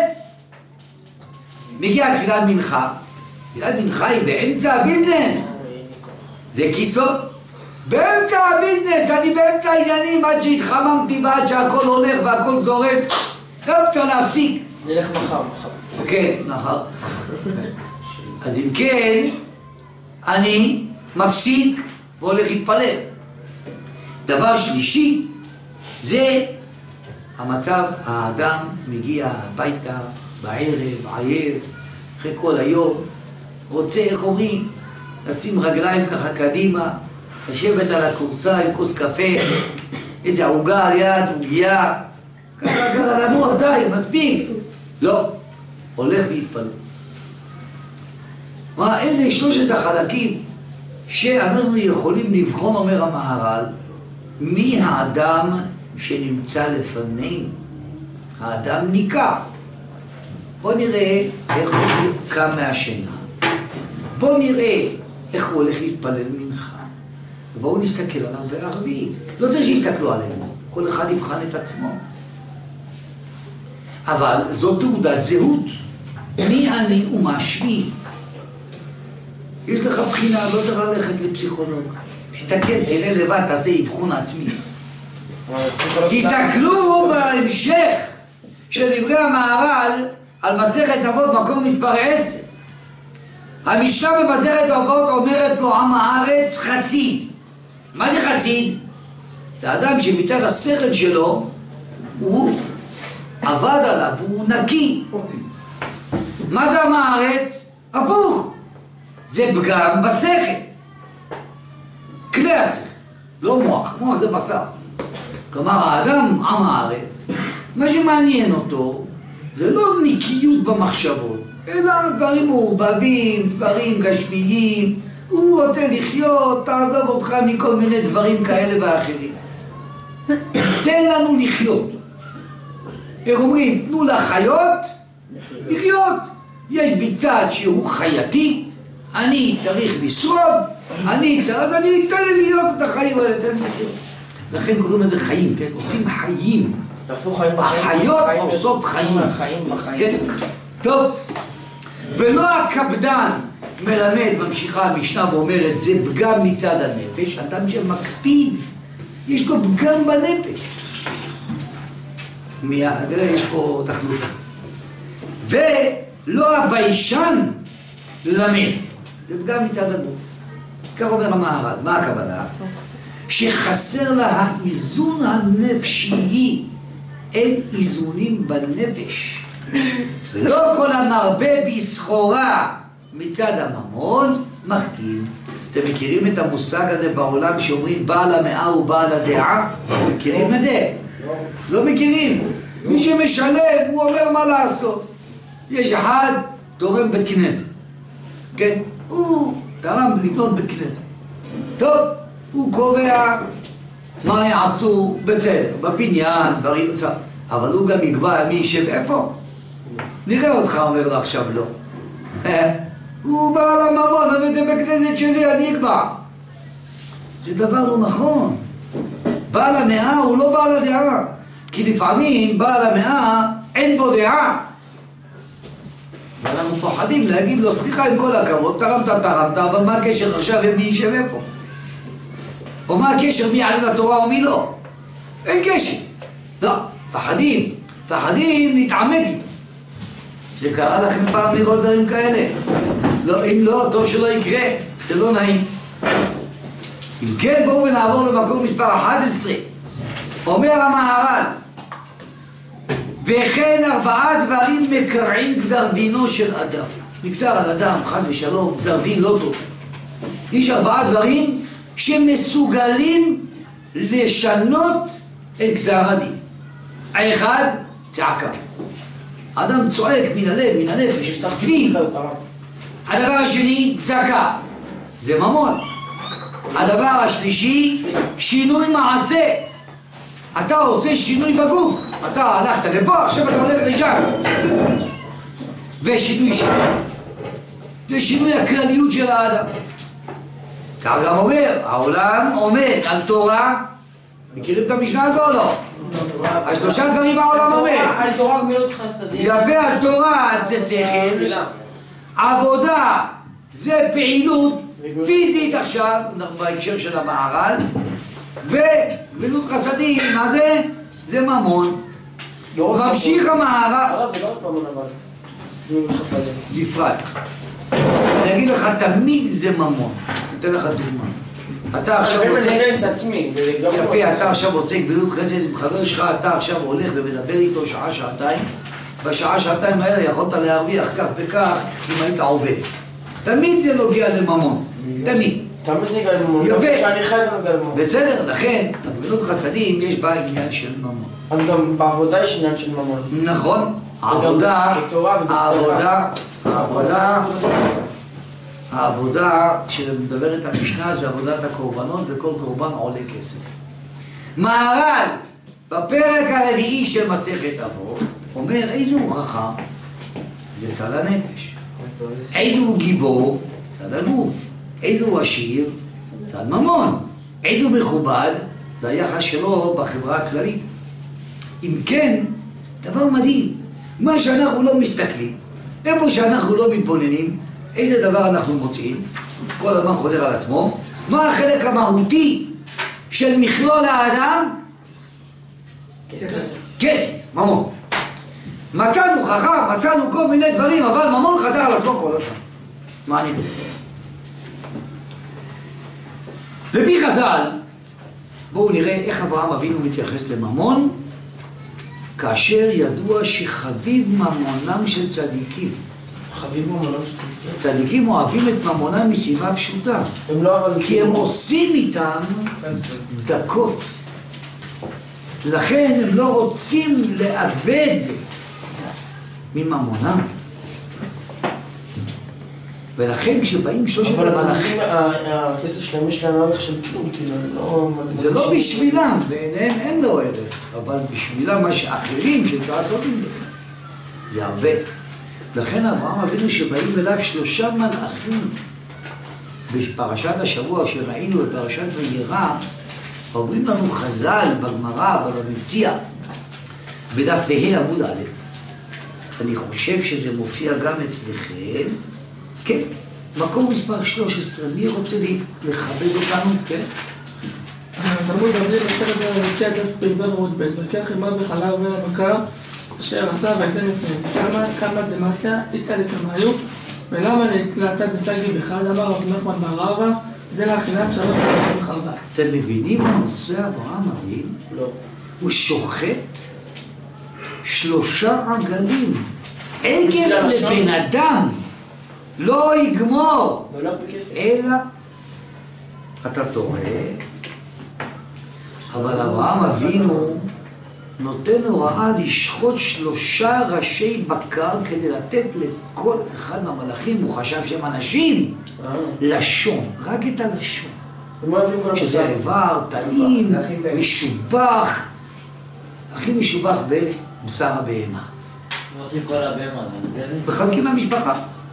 מגיע תפילת מנחה. תפילת מנחה היא באמצע הביזנס. זה כיסו. באמצע הביזנס, אני באמצע העניינים עד שהתחממתי ועד שהכל הולך והכל זורק. לא צריך להפסיק. נלך מחר, מחר. כן, מחר. אז אם כן, אני מפסיק והולך להתפלל. דבר שלישי, זה המצב, האדם מגיע הביתה בערב, עייף, אחרי כל היום, רוצה, איך אומרים, לשים רגליים ככה קדימה, לשבת על הכורסה עם כוס קפה, איזה עוגה על יד, עוגיה, ככה ככה לנוח די, מספיק. לא, הולך להתפלל. מה, אלה שלושת החלקים שאנחנו יכולים לבחון, אומר המהר"ל, מי האדם שנמצא לפנינו. האדם ניכר. בוא נראה איך הוא קם מהשינה. בוא נראה איך הוא הולך להתפלל מנחה. ובואו נסתכל עליו בערבית. לא צריך שיסתכלו עלינו. כל אחד יבחן את עצמו. אבל זו תעודת זהות. מי אני ומה שמי. יש לך בחינה, לא צריך ללכת לפסיכולוג. תסתכל, תראה לבד, תעשה אבחון עצמי. תסתכלו בהמשך של דברי המהר"ל על מסכת אבות מקום מספר עשר. המשנה במסכת אבות אומרת לו עם הארץ חסיד. מה זה חסיד? זה אדם שמצד השכל שלו הוא עבד עליו, הוא נקי. מה זה עם הארץ? הפוך. זה פגם בשכל. כלי השכל, לא מוח. מוח זה בשר. כלומר, האדם, עם הארץ, מה שמעניין אותו זה לא נקיות במחשבות, אלא דברים מעורבבים, דברים גשמיים, הוא רוצה לחיות, תעזוב אותך מכל מיני דברים כאלה ואחרים. תן לנו לחיות. איך אומרים? תנו לחיות לחיות. יש בי צד שהוא חייתי, אני צריך לשרוד, אני צריך, אז אני אתן לי להיות את החיים האלה, תן לי לחיות. לכן קוראים לזה חיים, כן? עושים חיים. החיות עושות חיים. כן? טוב. ולא הקפדן מלמד, ממשיכה המשנה ואומרת, זה פגם מצד הנפש, אדם שמקפיד, יש לו פגם בנפש. תראה, יש פה תחלופה. ולא הביישן למד, זה פגם מצד הגוף. כך אומר המהר"ל, מה הכוונה? שחסר לה האיזון הנפשי, אין איזונים בנפש. ולא כל המרבה בסחורה מצד הממון מחכים. אתם מכירים את המושג הזה בעולם שאומרים בעל המאה הוא בעל הדעה? מכירים את זה? לא מכירים. מי שמשלם הוא אומר מה לעשות. יש אחד תורם בית כנסת, כן? הוא תרם לבנות בית כנסת. טוב, הוא קובע מה יעשו בסדר, בבניין, בריצה. אבל הוא גם יקבע מי יישב איפה. נראה אותך, אומר לו עכשיו לא. הוא בא לממון, אבל זה בכנסת שלי, אני אקבע. זה דבר לא נכון. בעל המאה הוא לא בעל הדעה. כי לפעמים בעל המאה אין בו דעה. ואנחנו פוחדים להגיד לו, סליחה עם כל הכבוד, תרמת, תרמת, אבל מה הקשר עכשיו ומי יישב איפה? או מה הקשר מי יעלה לתורה ומי לא? אין קשר. לא, פחדים, פחדים להתעמת איתו. זה קרה לכם פעם לראות דברים כאלה? לא, אם לא, טוב שלא יקרה, זה לא נעים. אם כן, בואו ונעבור למקום מספר אחת עשרה. אומר המהר"ל, וכן ארבעה דברים מקרעים גזר דינו של אדם. נגזר על אדם, חס ושלום, גזר דין לא טוב. יש ארבעה דברים שמסוגלים לשנות את גזר הדין. האחד, צעקה. האדם צועק מן הלב, מן הנפש, יש תחפים. הדבר השני, צעקה. זה ממון. הדבר השלישי, שינוי מעשה. אתה עושה שינוי בגוף. אתה הלכת לפה, עכשיו אתה הולך לשם. ושינוי שם. זה שינוי הכלליות של האדם. כך גם אומר, העולם עומד על תורה. מכירים את המשנה הזו או לא? השלושה דברים העולם עומד. על תורה גמילות חסדים. יפה, על תורה זה שכל. עבודה זה פעילות פיזית עכשיו, אנחנו בהקשר של המהר"ל. וגמילות חסדים, מה זה? זה ממון. ממשיך המהר"ל. הרב, זה לא רק ממון אבל. גמילות חסדים. בפרט. אני אגיד לך, תמיד זה ממון. אתן לך דוגמה. אתה עכשיו רוצה... אני מנתן את עצמי. יפה, אתה עכשיו רוצה גמילות חסד עם חבר שלך, אתה עכשיו הולך ומדבר איתו שעה, שעתיים. בשעה, שעתיים האלה יכולת להרוויח כך וכך אם היית עובד. תמיד זה נוגע לממון. תמיד. תמיד זה גל ממון. יפה. שאני חייב גם גל ממון. בסדר, לכן, גמילות חסדים יש בה עניין של ממון. אז גם בעבודה יש עניין של ממון. נכון. העבודה, העבודה, העבודה, העבודה שמדברת המשנה זה עבודת הקורבנות, וכל קורבן עולה כסף. מהר"ל, בפרק הרביעי של מסכת אבות, אומר איזה הוא חכם? זה צד הנפש. איזה הוא גיבור? צד הגוף. איזה הוא עשיר? צד ממון. איזה הוא מכובד? זה היחס שלו בחברה הכללית. אם כן, דבר מדהים. מה שאנחנו לא מסתכלים, איפה שאנחנו לא מתבוננים, איזה דבר אנחנו מוצאים, כל הזמן חוזר על עצמו, מה החלק המהותי של מכלול האדם? כסף. כסף, ממון. מצאנו חכם, מצאנו כל מיני דברים, אבל ממון חזר על עצמו כל הזמן. מה אני אומר? לפי חז"ל, בואו נראה איך אברהם אבינו מתייחס לממון, כאשר ידוע שחביב ממונם של צדיקים. חביב ממונם של צדיקים? צדיקים אוהבים את ממונם מסיבה פשוטה. הם לא אבל... כי הם עושים איתם דקות. לכן הם לא רוצים לאבד מממונם. ולכן כשבאים שלושת אבל המלאכים... הכסף שלהם יש להם ערך של כלום, כאילו, לא... זה לא בשבילם, בעיניהם אין לו ערך, אבל בשבילם מה שאחרים שאפשר לעשות עם זה, זה הרבה. לכן אברהם אבינו שבאים אליו שלושה מלאכים בפרשת השבוע שראינו בפרשת וירא, אומרים לנו חז"ל בגמרא, במציע, בדף פ"ה עמוד א', אני חושב שזה מופיע גם אצלכם, כן, מקום מספר שלוש עשרה, מי רוצה לכבד אותנו? כן? תלמוד בבלי בסרט המציע דף פ"ו עמוד ב' וכך אמה וחלב ובקר אשר עשה והייתן לפניהם כמה דמטה איתה לקמיו ולמה להתלעתה דסגי בחד אמר רבי נחמן בר אבא כדי להכינם שלוש פעמים בחרדה. אתם מבינים מה עושה אברהם אבינו? לא. הוא שוחט שלושה עגלים עגל לבן אדם לא יגמור, אלא אתה טועה, אבל אברהם אבינו נותן הוראה לשחוט שלושה ראשי בקר כדי לתת לכל אחד מהמלאכים, הוא חשב שהם אנשים, לשון, רק את הלשון, שזה האיבר טעים, משובח, הכי משובח בבשר הבהמה. ועושים כל הבהמה, מחלקים מהמשפחה.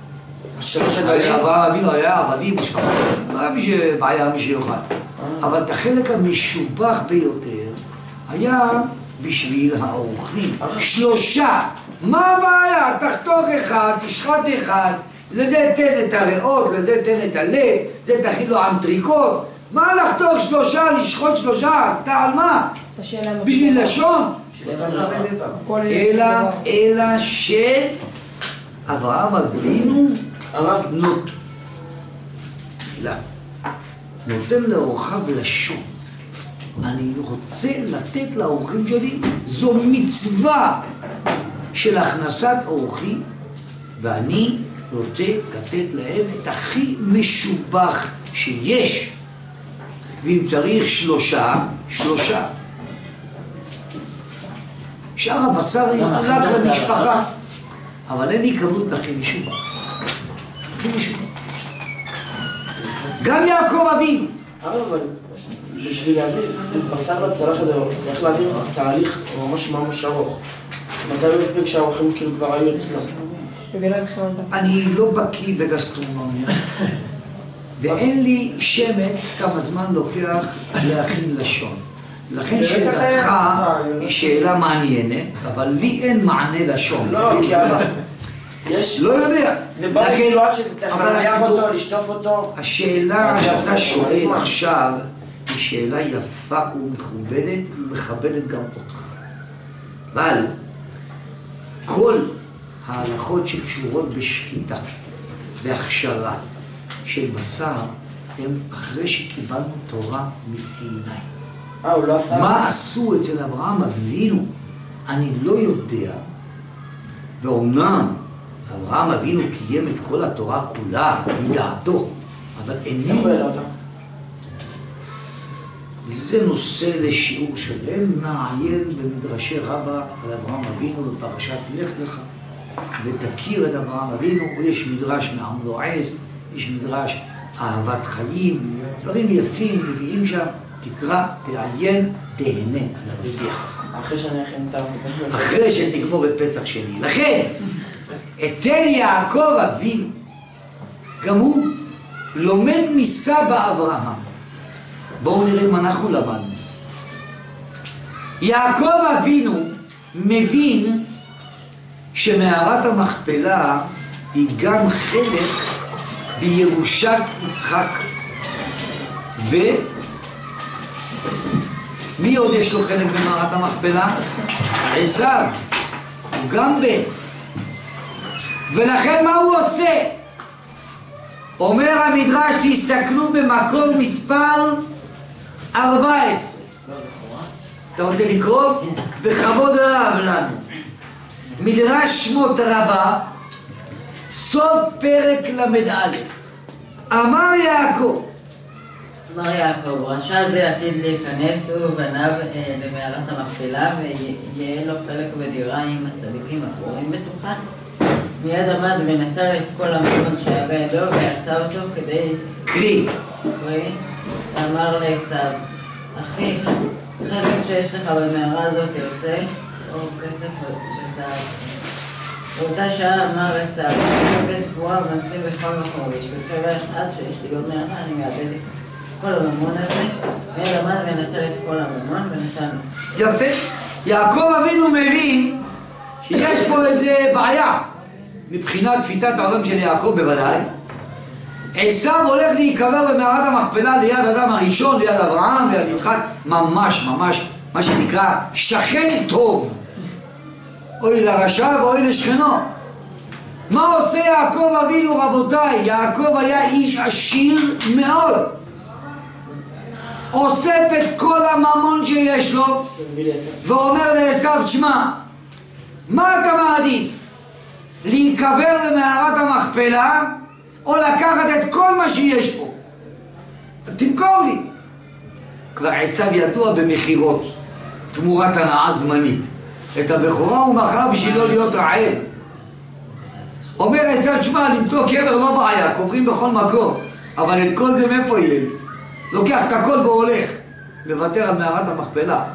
אברהם אבינו היה עבדים משפחה, לא היה מי שבעיה מי שיוכל, אבל את החלק המשובח ביותר היה בשביל האורחים. שלושה, מה הבעיה? תחתוך אחד, תשחט אחד, לזה תן את הריאות, לזה תן את הלב, זה תכין לו אנטריקוט, מה לחתוך שלושה, לשחוט שלושה, אתה על מה? בשביל לשון? אלא, אלא שאברהם אבינו נותן לאורחיו לשון. אני רוצה לתת לאורחים שלי, זו מצווה של הכנסת אורחים, ואני רוצה לתת להם את הכי משובח שיש. ואם צריך שלושה, שלושה. שאר הבשר יחולק למשפחה, אבל הם יקבלו את הכי משובח. הכי משובח. גם יעקב אבינו. אבל בשביל להביא בשר לצלחת הדבר, צריך להביא תהליך ממש ממש ארוך. מתי מספיק שהאורחים כאילו כבר היו אצלם? אני לא בקיא בגסטרונומיה, ואין לי שמץ כמה זמן לוקח להכין לשון. לכן שאלתך היא שאלה מעניינת, אבל לי אין מענה לשון. לא, כי יש... לא יודע. ובא לסיטואציה שתכף להניח אותו, לשטוף אותו. השאלה שאתה שואל עכשיו היא שאלה יפה ומכובדת ומכבדת גם אותך. אבל כל ההלכות שקשורות בשחיטה והכשרה של בשר הם אחרי שקיבלנו תורה מסיני. מה עשו אצל אברהם אבינו אני לא יודע, ואומנם אברהם אבינו קיים את כל התורה כולה מדעתו, אבל איננו זה נושא לשיעור שלם. נעיין במדרשי רבה על אברהם אבינו בפרשת לך לך ותכיר את אברהם אבינו. יש מדרש מעמוד עז, יש מדרש אהבת חיים, דברים יפים מביאים שם. תקרא, תעיין, תהנה, אני מבטיח. אחרי שאני אכין את העבודה. אחרי שתגמור את פסח שני. לכן, אצל יעקב אבינו, גם הוא לומד מסבא אברהם. בואו נראה מה אנחנו למדנו. יעקב אבינו מבין שמערת המכפלה היא גם חלק בירושת יצחק. ו... מי עוד יש לו חלק במערת המכפלה? עשיו. הוא גם בן. ולכן מה הוא עושה? אומר המדרש, תסתכלו במקור מספר ארבע עשרה. אתה רוצה לקרוא? בכבוד רב לנו. מדרש שמות רבה, סוף פרק למד א'. אמר יעקב, אמר יעקב, רשע זה עתיד להיכנס ובניו במערת המכפלה ויהיה לו חלק בדירה עם הצדיקים הפורים בתוכה. מיד עמד ונטל את כל הממון שהיה בידו ועשה אותו כדי... קרי. קרי. ואמר לעשיו, אחי, חלק שיש לך במערה הזאת תרצה, או כסף בצער. באותה שעה אמר עשיו, אני מאבד קבועה ומצוי בכל מקום, בשביל חבר אחד שיש לי עוד מערה, אני מאבד את כל הממון הזה, מיד עמד ונטל את כל הממון ונתן לו. יפה. יעקב אבינו מבין שיש פה איזה בעיה מבחינת תפיסת העולם של יעקב בוודאי. עשיו הולך להיקבר במערת המכפלה ליד אדם הראשון, ליד אברהם, ליד יצחק, ממש ממש מה שנקרא שכן טוב, אוי לרשע ואוי לשכנו. מה עושה יעקב אבינו רבותיי? יעקב היה איש עשיר מאוד, אוסף את כל הממון שיש לו ואומר לעשיו, תשמע, מה אתה מעדיף? להיקבר במערת המכפלה או לקחת את כל מה שיש פה? תמכור לי. כבר עשיו ידוע במחירות, תמורת הנאה זמנית. את הבכורה הוא מכר בשביל לא להיות רעב. אומר עשיו, תשמע, למצוא קבר לא בעיה, קוברים בכל מקום, אבל את כל זה מאיפה יהיה לי? לוקח את הכל והולך, מוותר על מערת המכפלה.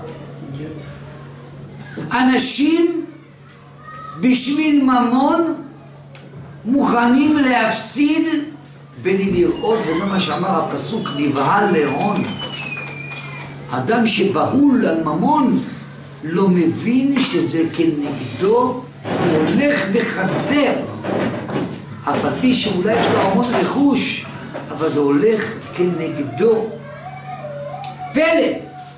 אנשים בשביל ממון מוכנים להפסיד בלי לראות, וזה מה שאמר הפסוק, נבהל להון. אדם שבהול על ממון לא מבין שזה כנגדו, הוא הולך וחסר. אף על פי שאולי יש לו המון רכוש, אבל זה הולך כנגדו. פלא.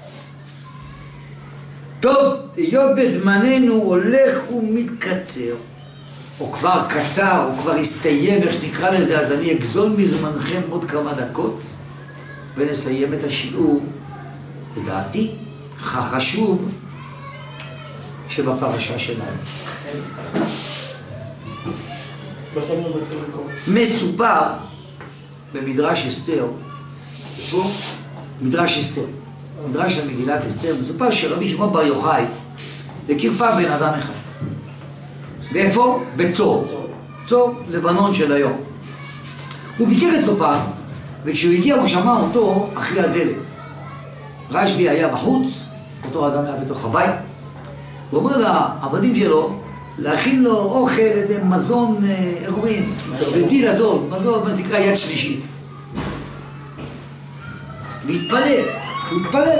טוב, היות בזמננו הולך ומתקצר, או כבר קצר, או כבר הסתיים, איך שנקרא לזה, אז אני אגזול מזמנכם עוד כמה דקות, ונסיים את השיעור. לדעתי, חשוב שבפרשה שלנו. מסופר במדרש אסתר, סיפור מדרש אסתר, מדרש של מגילת אסתר, מסופר שרבי שמעון בר יוחאי הכיר פעם בן אדם אחד. ואיפה? בצור, צור לבנון של היום. הוא ביקר אצלו פעם, וכשהוא הגיע הוא שמע אותו אחרי הדלת. רשב"י היה בחוץ, אותו אדם היה בתוך הבית, הוא אומר לעבדים שלו להכין לו אוכל, איזה מזון, איך אומרים? בזיל הזול, מזון, מה שנקרא יד שלישית. והתפלל, הוא התפלל.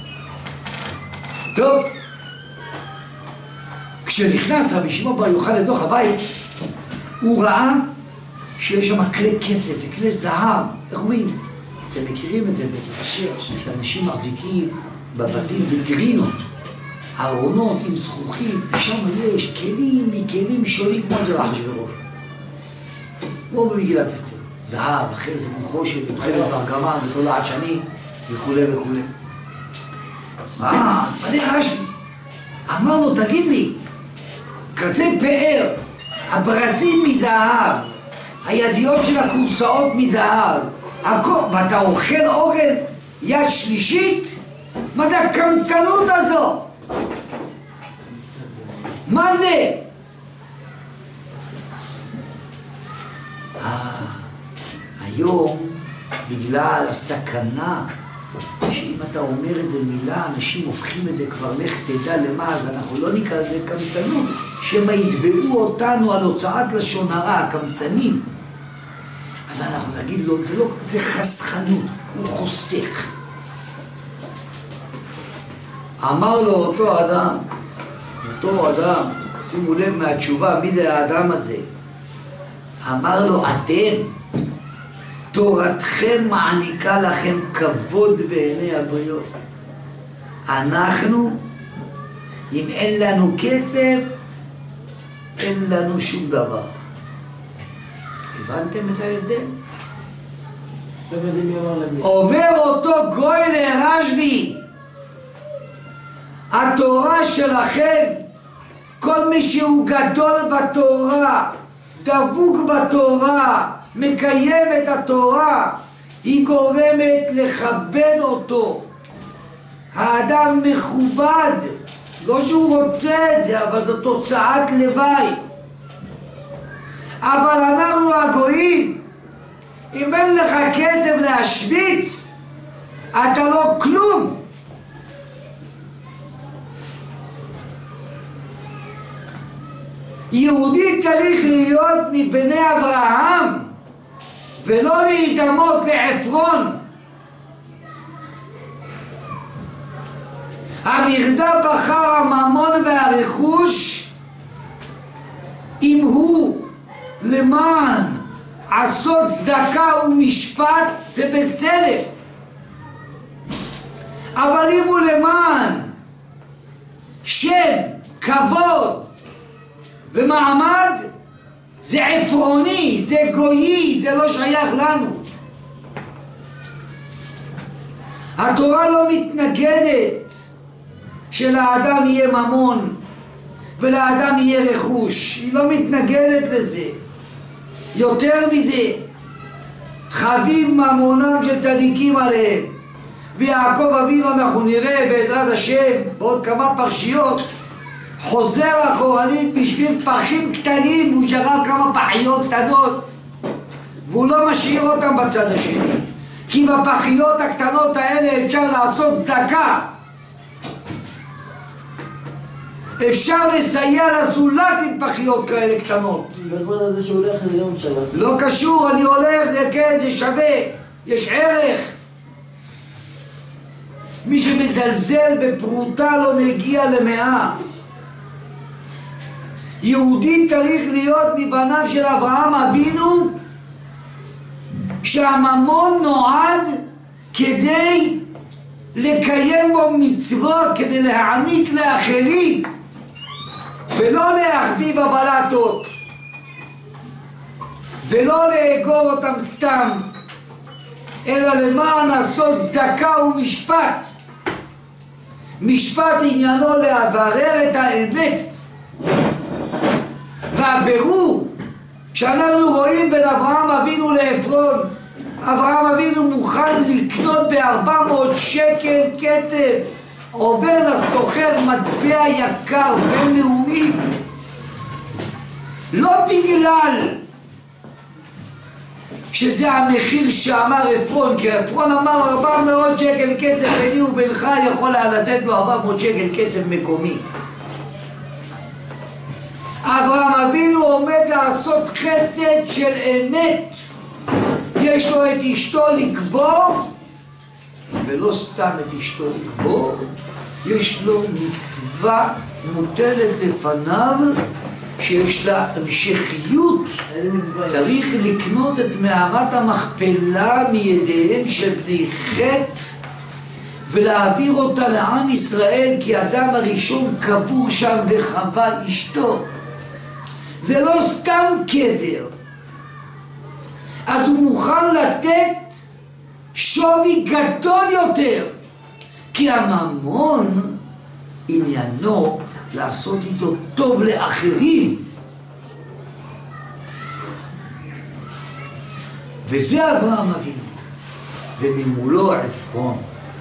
טוב, כשנכנס רבי שמעון בר יוחאי לתוך הבית, הוא ראה שיש שם כלי כסף וכלי זהב, איך אומרים? אתם מכירים את זה בבשר, שאנשים מחזיקים בבתים ויטרינות, ארונות עם זכוכית, ושם יש כלים מכלים שונים כמו אצל אחשוורוש. כמו במגילת אסתר. זהב, אחרי זה נחושת, תכלת וארגמן, ותולעת שני, וכו' וכו'. אה, פני רשב"י. אמר לו, תגיד לי, כזה פאר, הברזים מזהב, הידיות של הקורסאות מזהב, הכל, ואתה אוכל אוכל יד שלישית? מה זה הקמצנות הזו? מה זה? אה, היום, בגלל הסכנה, שאם אתה אומר את זה מילה, אנשים הופכים את זה כבר לך תדע למה, אז אנחנו לא נקרא לזה קמצנות, שמה יתבעו אותנו על הוצאת לשון הרע, הקמצנים. אז אנחנו נגיד לו, זה לא, זה חסכנות, הוא חוסך. אמר לו אותו אדם, אותו אדם, שימו לב מהתשובה, מי זה האדם הזה? אמר לו, אתם, תורתכם מעניקה לכם כבוד בעיני הבריות. אנחנו, אם אין לנו כסף, אין לנו שום דבר. הבנתם את ההבדל? אומר אותו גוי לרשב"י, התורה שלכם, כל מי שהוא גדול בתורה, דבוק בתורה, מקיים את התורה, היא גורמת לכבד אותו. האדם מכובד, לא שהוא רוצה את זה, אבל זו תוצאת לוואי. אבל אנחנו הגויים, אם אין לך כסף להשוויץ, אתה לא כלום. יהודי צריך להיות מבני אברהם ולא להידמות לעפרון. המרדף אחר הממון והרכוש, אם הוא למען עשות צדקה ומשפט, זה בסדר, אבל אם הוא למען שם, כבוד ומעמד, זה עפרוני, זה גויי, זה לא שייך לנו. התורה לא מתנגדת שלאדם יהיה ממון ולאדם יהיה רכוש, היא לא מתנגדת לזה. יותר מזה, חביב ממונם של צדיקים עליהם. ויעקב אבינו, אנחנו נראה בעזרת השם בעוד כמה פרשיות, חוזר אחורנית בשביל פחים קטנים, הוא שרר כמה פחיות קטנות והוא לא משאיר אותם בצד השני, כי בפחיות הקטנות האלה אפשר לעשות צדקה, אפשר לסייע לזולת עם פחיות כאלה קטנות. בזמן הזה שהוא הולך ליום שבת לא קשור, אני הולך, זה כן, זה שווה, יש ערך. מי שמזלזל בפרוטה לא מגיע למאה. יהודי צריך להיות מבניו של אברהם אבינו, שהממון נועד כדי לקיים בו מצוות, כדי להעניק לאחרים ולא להחביב הבלטות ולא לאגור אותם סתם, אלא למען לעשות צדקה ומשפט. משפט עניינו לברר את האמת, והבירור שאנחנו רואים בין אברהם אבינו לעפרון, אברהם אבינו מוכן לקנות בארבע מאות שקל כסף, עובר לסוחר מטבע יקר בינלאומי, לא בגלל שזה המחיר שאמר עפרון, כי עפרון אמר ארבע מאות שקל כסף ביני ובינך, יכול היה לתת לו ארבע מאות שקל כסף מקומי. אברהם אבינו עומד לעשות חסד של אמת, יש לו את אשתו לקבור, ולא סתם את אשתו לקבור, יש לו מצווה מוטלת לפניו שיש לה המשכיות. צריך לקנות את מערת המכפלה מידיהם של בני חטא ולהעביר אותה לעם ישראל, כי אדם הראשון קבור שם בחווה אשתו. זה לא סתם קבר, אז הוא מוכן לתת שווי גדול יותר, כי הממון עניינו לעשות איתו טוב לאחרים, וזה אברהם אבינו. וממולו עפרון.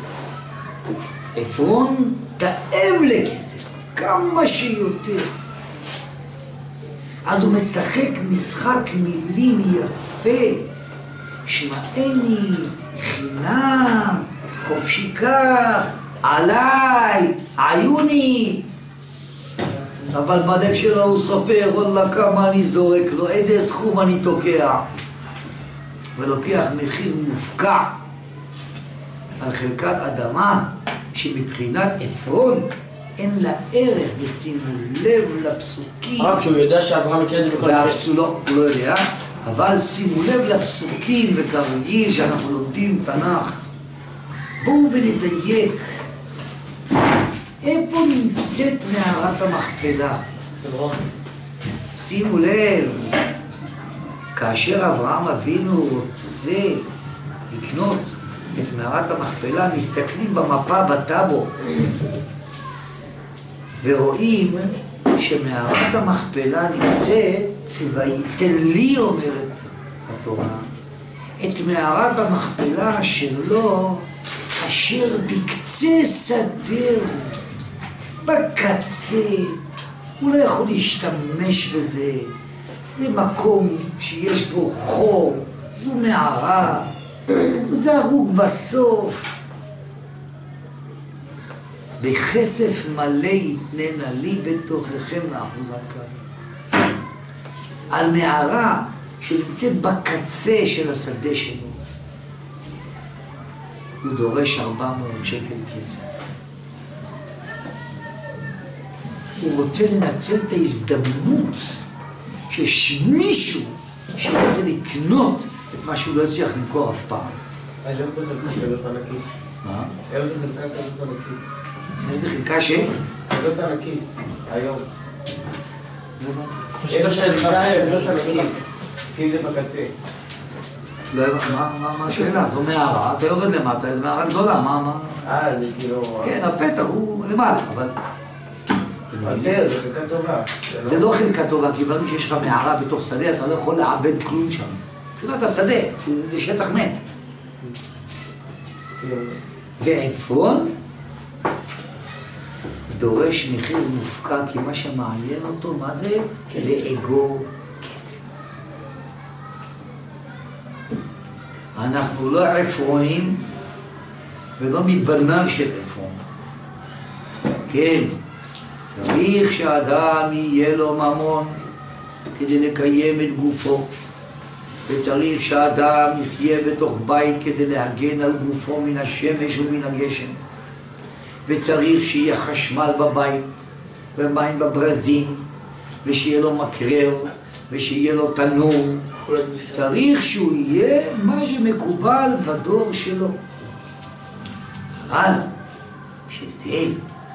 עפרון תאב לכסף כמה שיותר, אז הוא משחק משחק מילים יפה, שמעני, חינם, חופשי כך, עליי, עיוני. אבל בלב שלו הוא סופר, וואלה כמה אני זורק לו, איזה סכום אני תוקע, ולוקח מחיר מופקע על חלקת אדמה שמבחינת עפרון אין לה ערך. ושימו לב לפסוקים. הרב, כי הוא יודע שאברהם יקרה את זה בכל מקרה. לא, הוא לא יודע, אבל שימו לב לפסוקים, וכרגיל שאנחנו לומדים תנ"ך, בואו ונדייק. איפה נמצאת מערת המכפלה? שימו לב, כאשר אברהם אבינו רוצה לקנות את מערת המכפלה, מסתכלים במפה בטאבו ורואים שמערת המכפלה נמצאת, ויתן לי, אומרת התורה, את מערת המכפלה שלו אשר בקצה סדר, בקצה, הוא לא יכול להשתמש בזה, זה מקום שיש בו חור, זו מערה, זה הרוג בסוף. בכסף מלא יתננה לי בתוככם לאחוזת כזה. על מערה שנמצאת בקצה של השדה שלו. הוא דורש ארבע מאות שקל כסף. הוא רוצה לנצל את ההזדמנות שיש מישהו שרוצה לקנות את מה שהוא לא הצליח למכור אף פעם. אז איך זה חלקה כזאת ענקית? מה? איך זה חלקה כזאת ענקית? איזה חלקה ש? כזאת ענקית, היום. לא הבנתי. איך זה חלקה כזאת ענקית? כי זה בקצה. לא הבנתי, מה השאלה? זו מערה, אתה יורד למטה, זו מערה גדולה, מה, מה? אה, זה כאילו... כן, הפתח הוא למעלה, אבל... אז זה, זה חלקה טובה. זה לא חלקה טובה, כי ברגע שיש לך מערה בתוך שדה, אתה לא יכול לעבד כלום שם. מבחינת השדה, זה שטח מת. ועפרון דורש מחיר מופקע, כי מה שמעניין אותו, מה זה? לאגור כסף. אנחנו לא עפרונים ולא מבניו של עפרון. כן, צריך שהאדם יהיה לו ממון כדי לקיים את גופו, וצריך שהאדם יחיה בתוך בית כדי להגן על גופו מן השמש ומן הגשם, וצריך שיהיה חשמל בבית ומים בברזים, ושיהיה לו מקרר ושיהיה לו תנור. צריך שהוא יהיה מה שמקובל בדור שלו. אבל יש הבדל.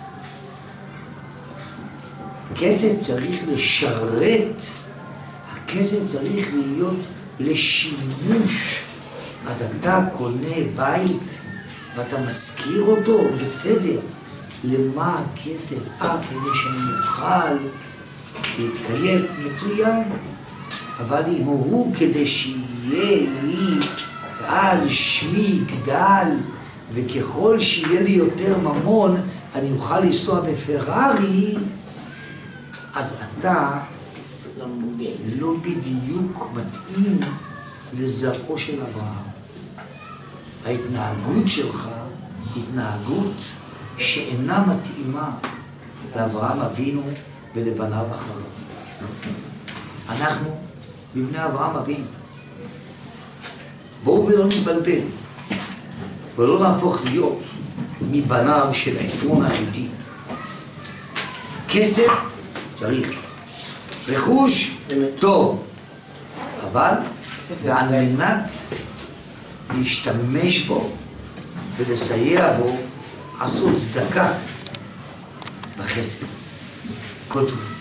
הכסף צריך לשרת, הכסף צריך להיות לשימוש. אז אתה קונה בית ואתה מזכיר אותו, בסדר. למה הכסף? אה, כדי שאני אוכל להתקיים, מצוין. אבל אם הוא כדי שיהיה לי על שמי יגדל, וככל שיהיה לי יותר ממון, אני אוכל לנסוע בפרארי, אז אתה לא בדיוק מתאים לזרעו של אברהם. ההתנהגות שלך היא התנהגות שאינה מתאימה לאברהם אבינו ולבניו אחריו. אנחנו בבני אברהם אבינו. בואו ולא נתבלבל, ולא נהפוך להיות מבניו של עפרון החיתי. כסף צריך, רכוש טוב, אבל ועל מנת להשתמש בו ולסייע בו, עשו צדקה בחסד. כל טוב.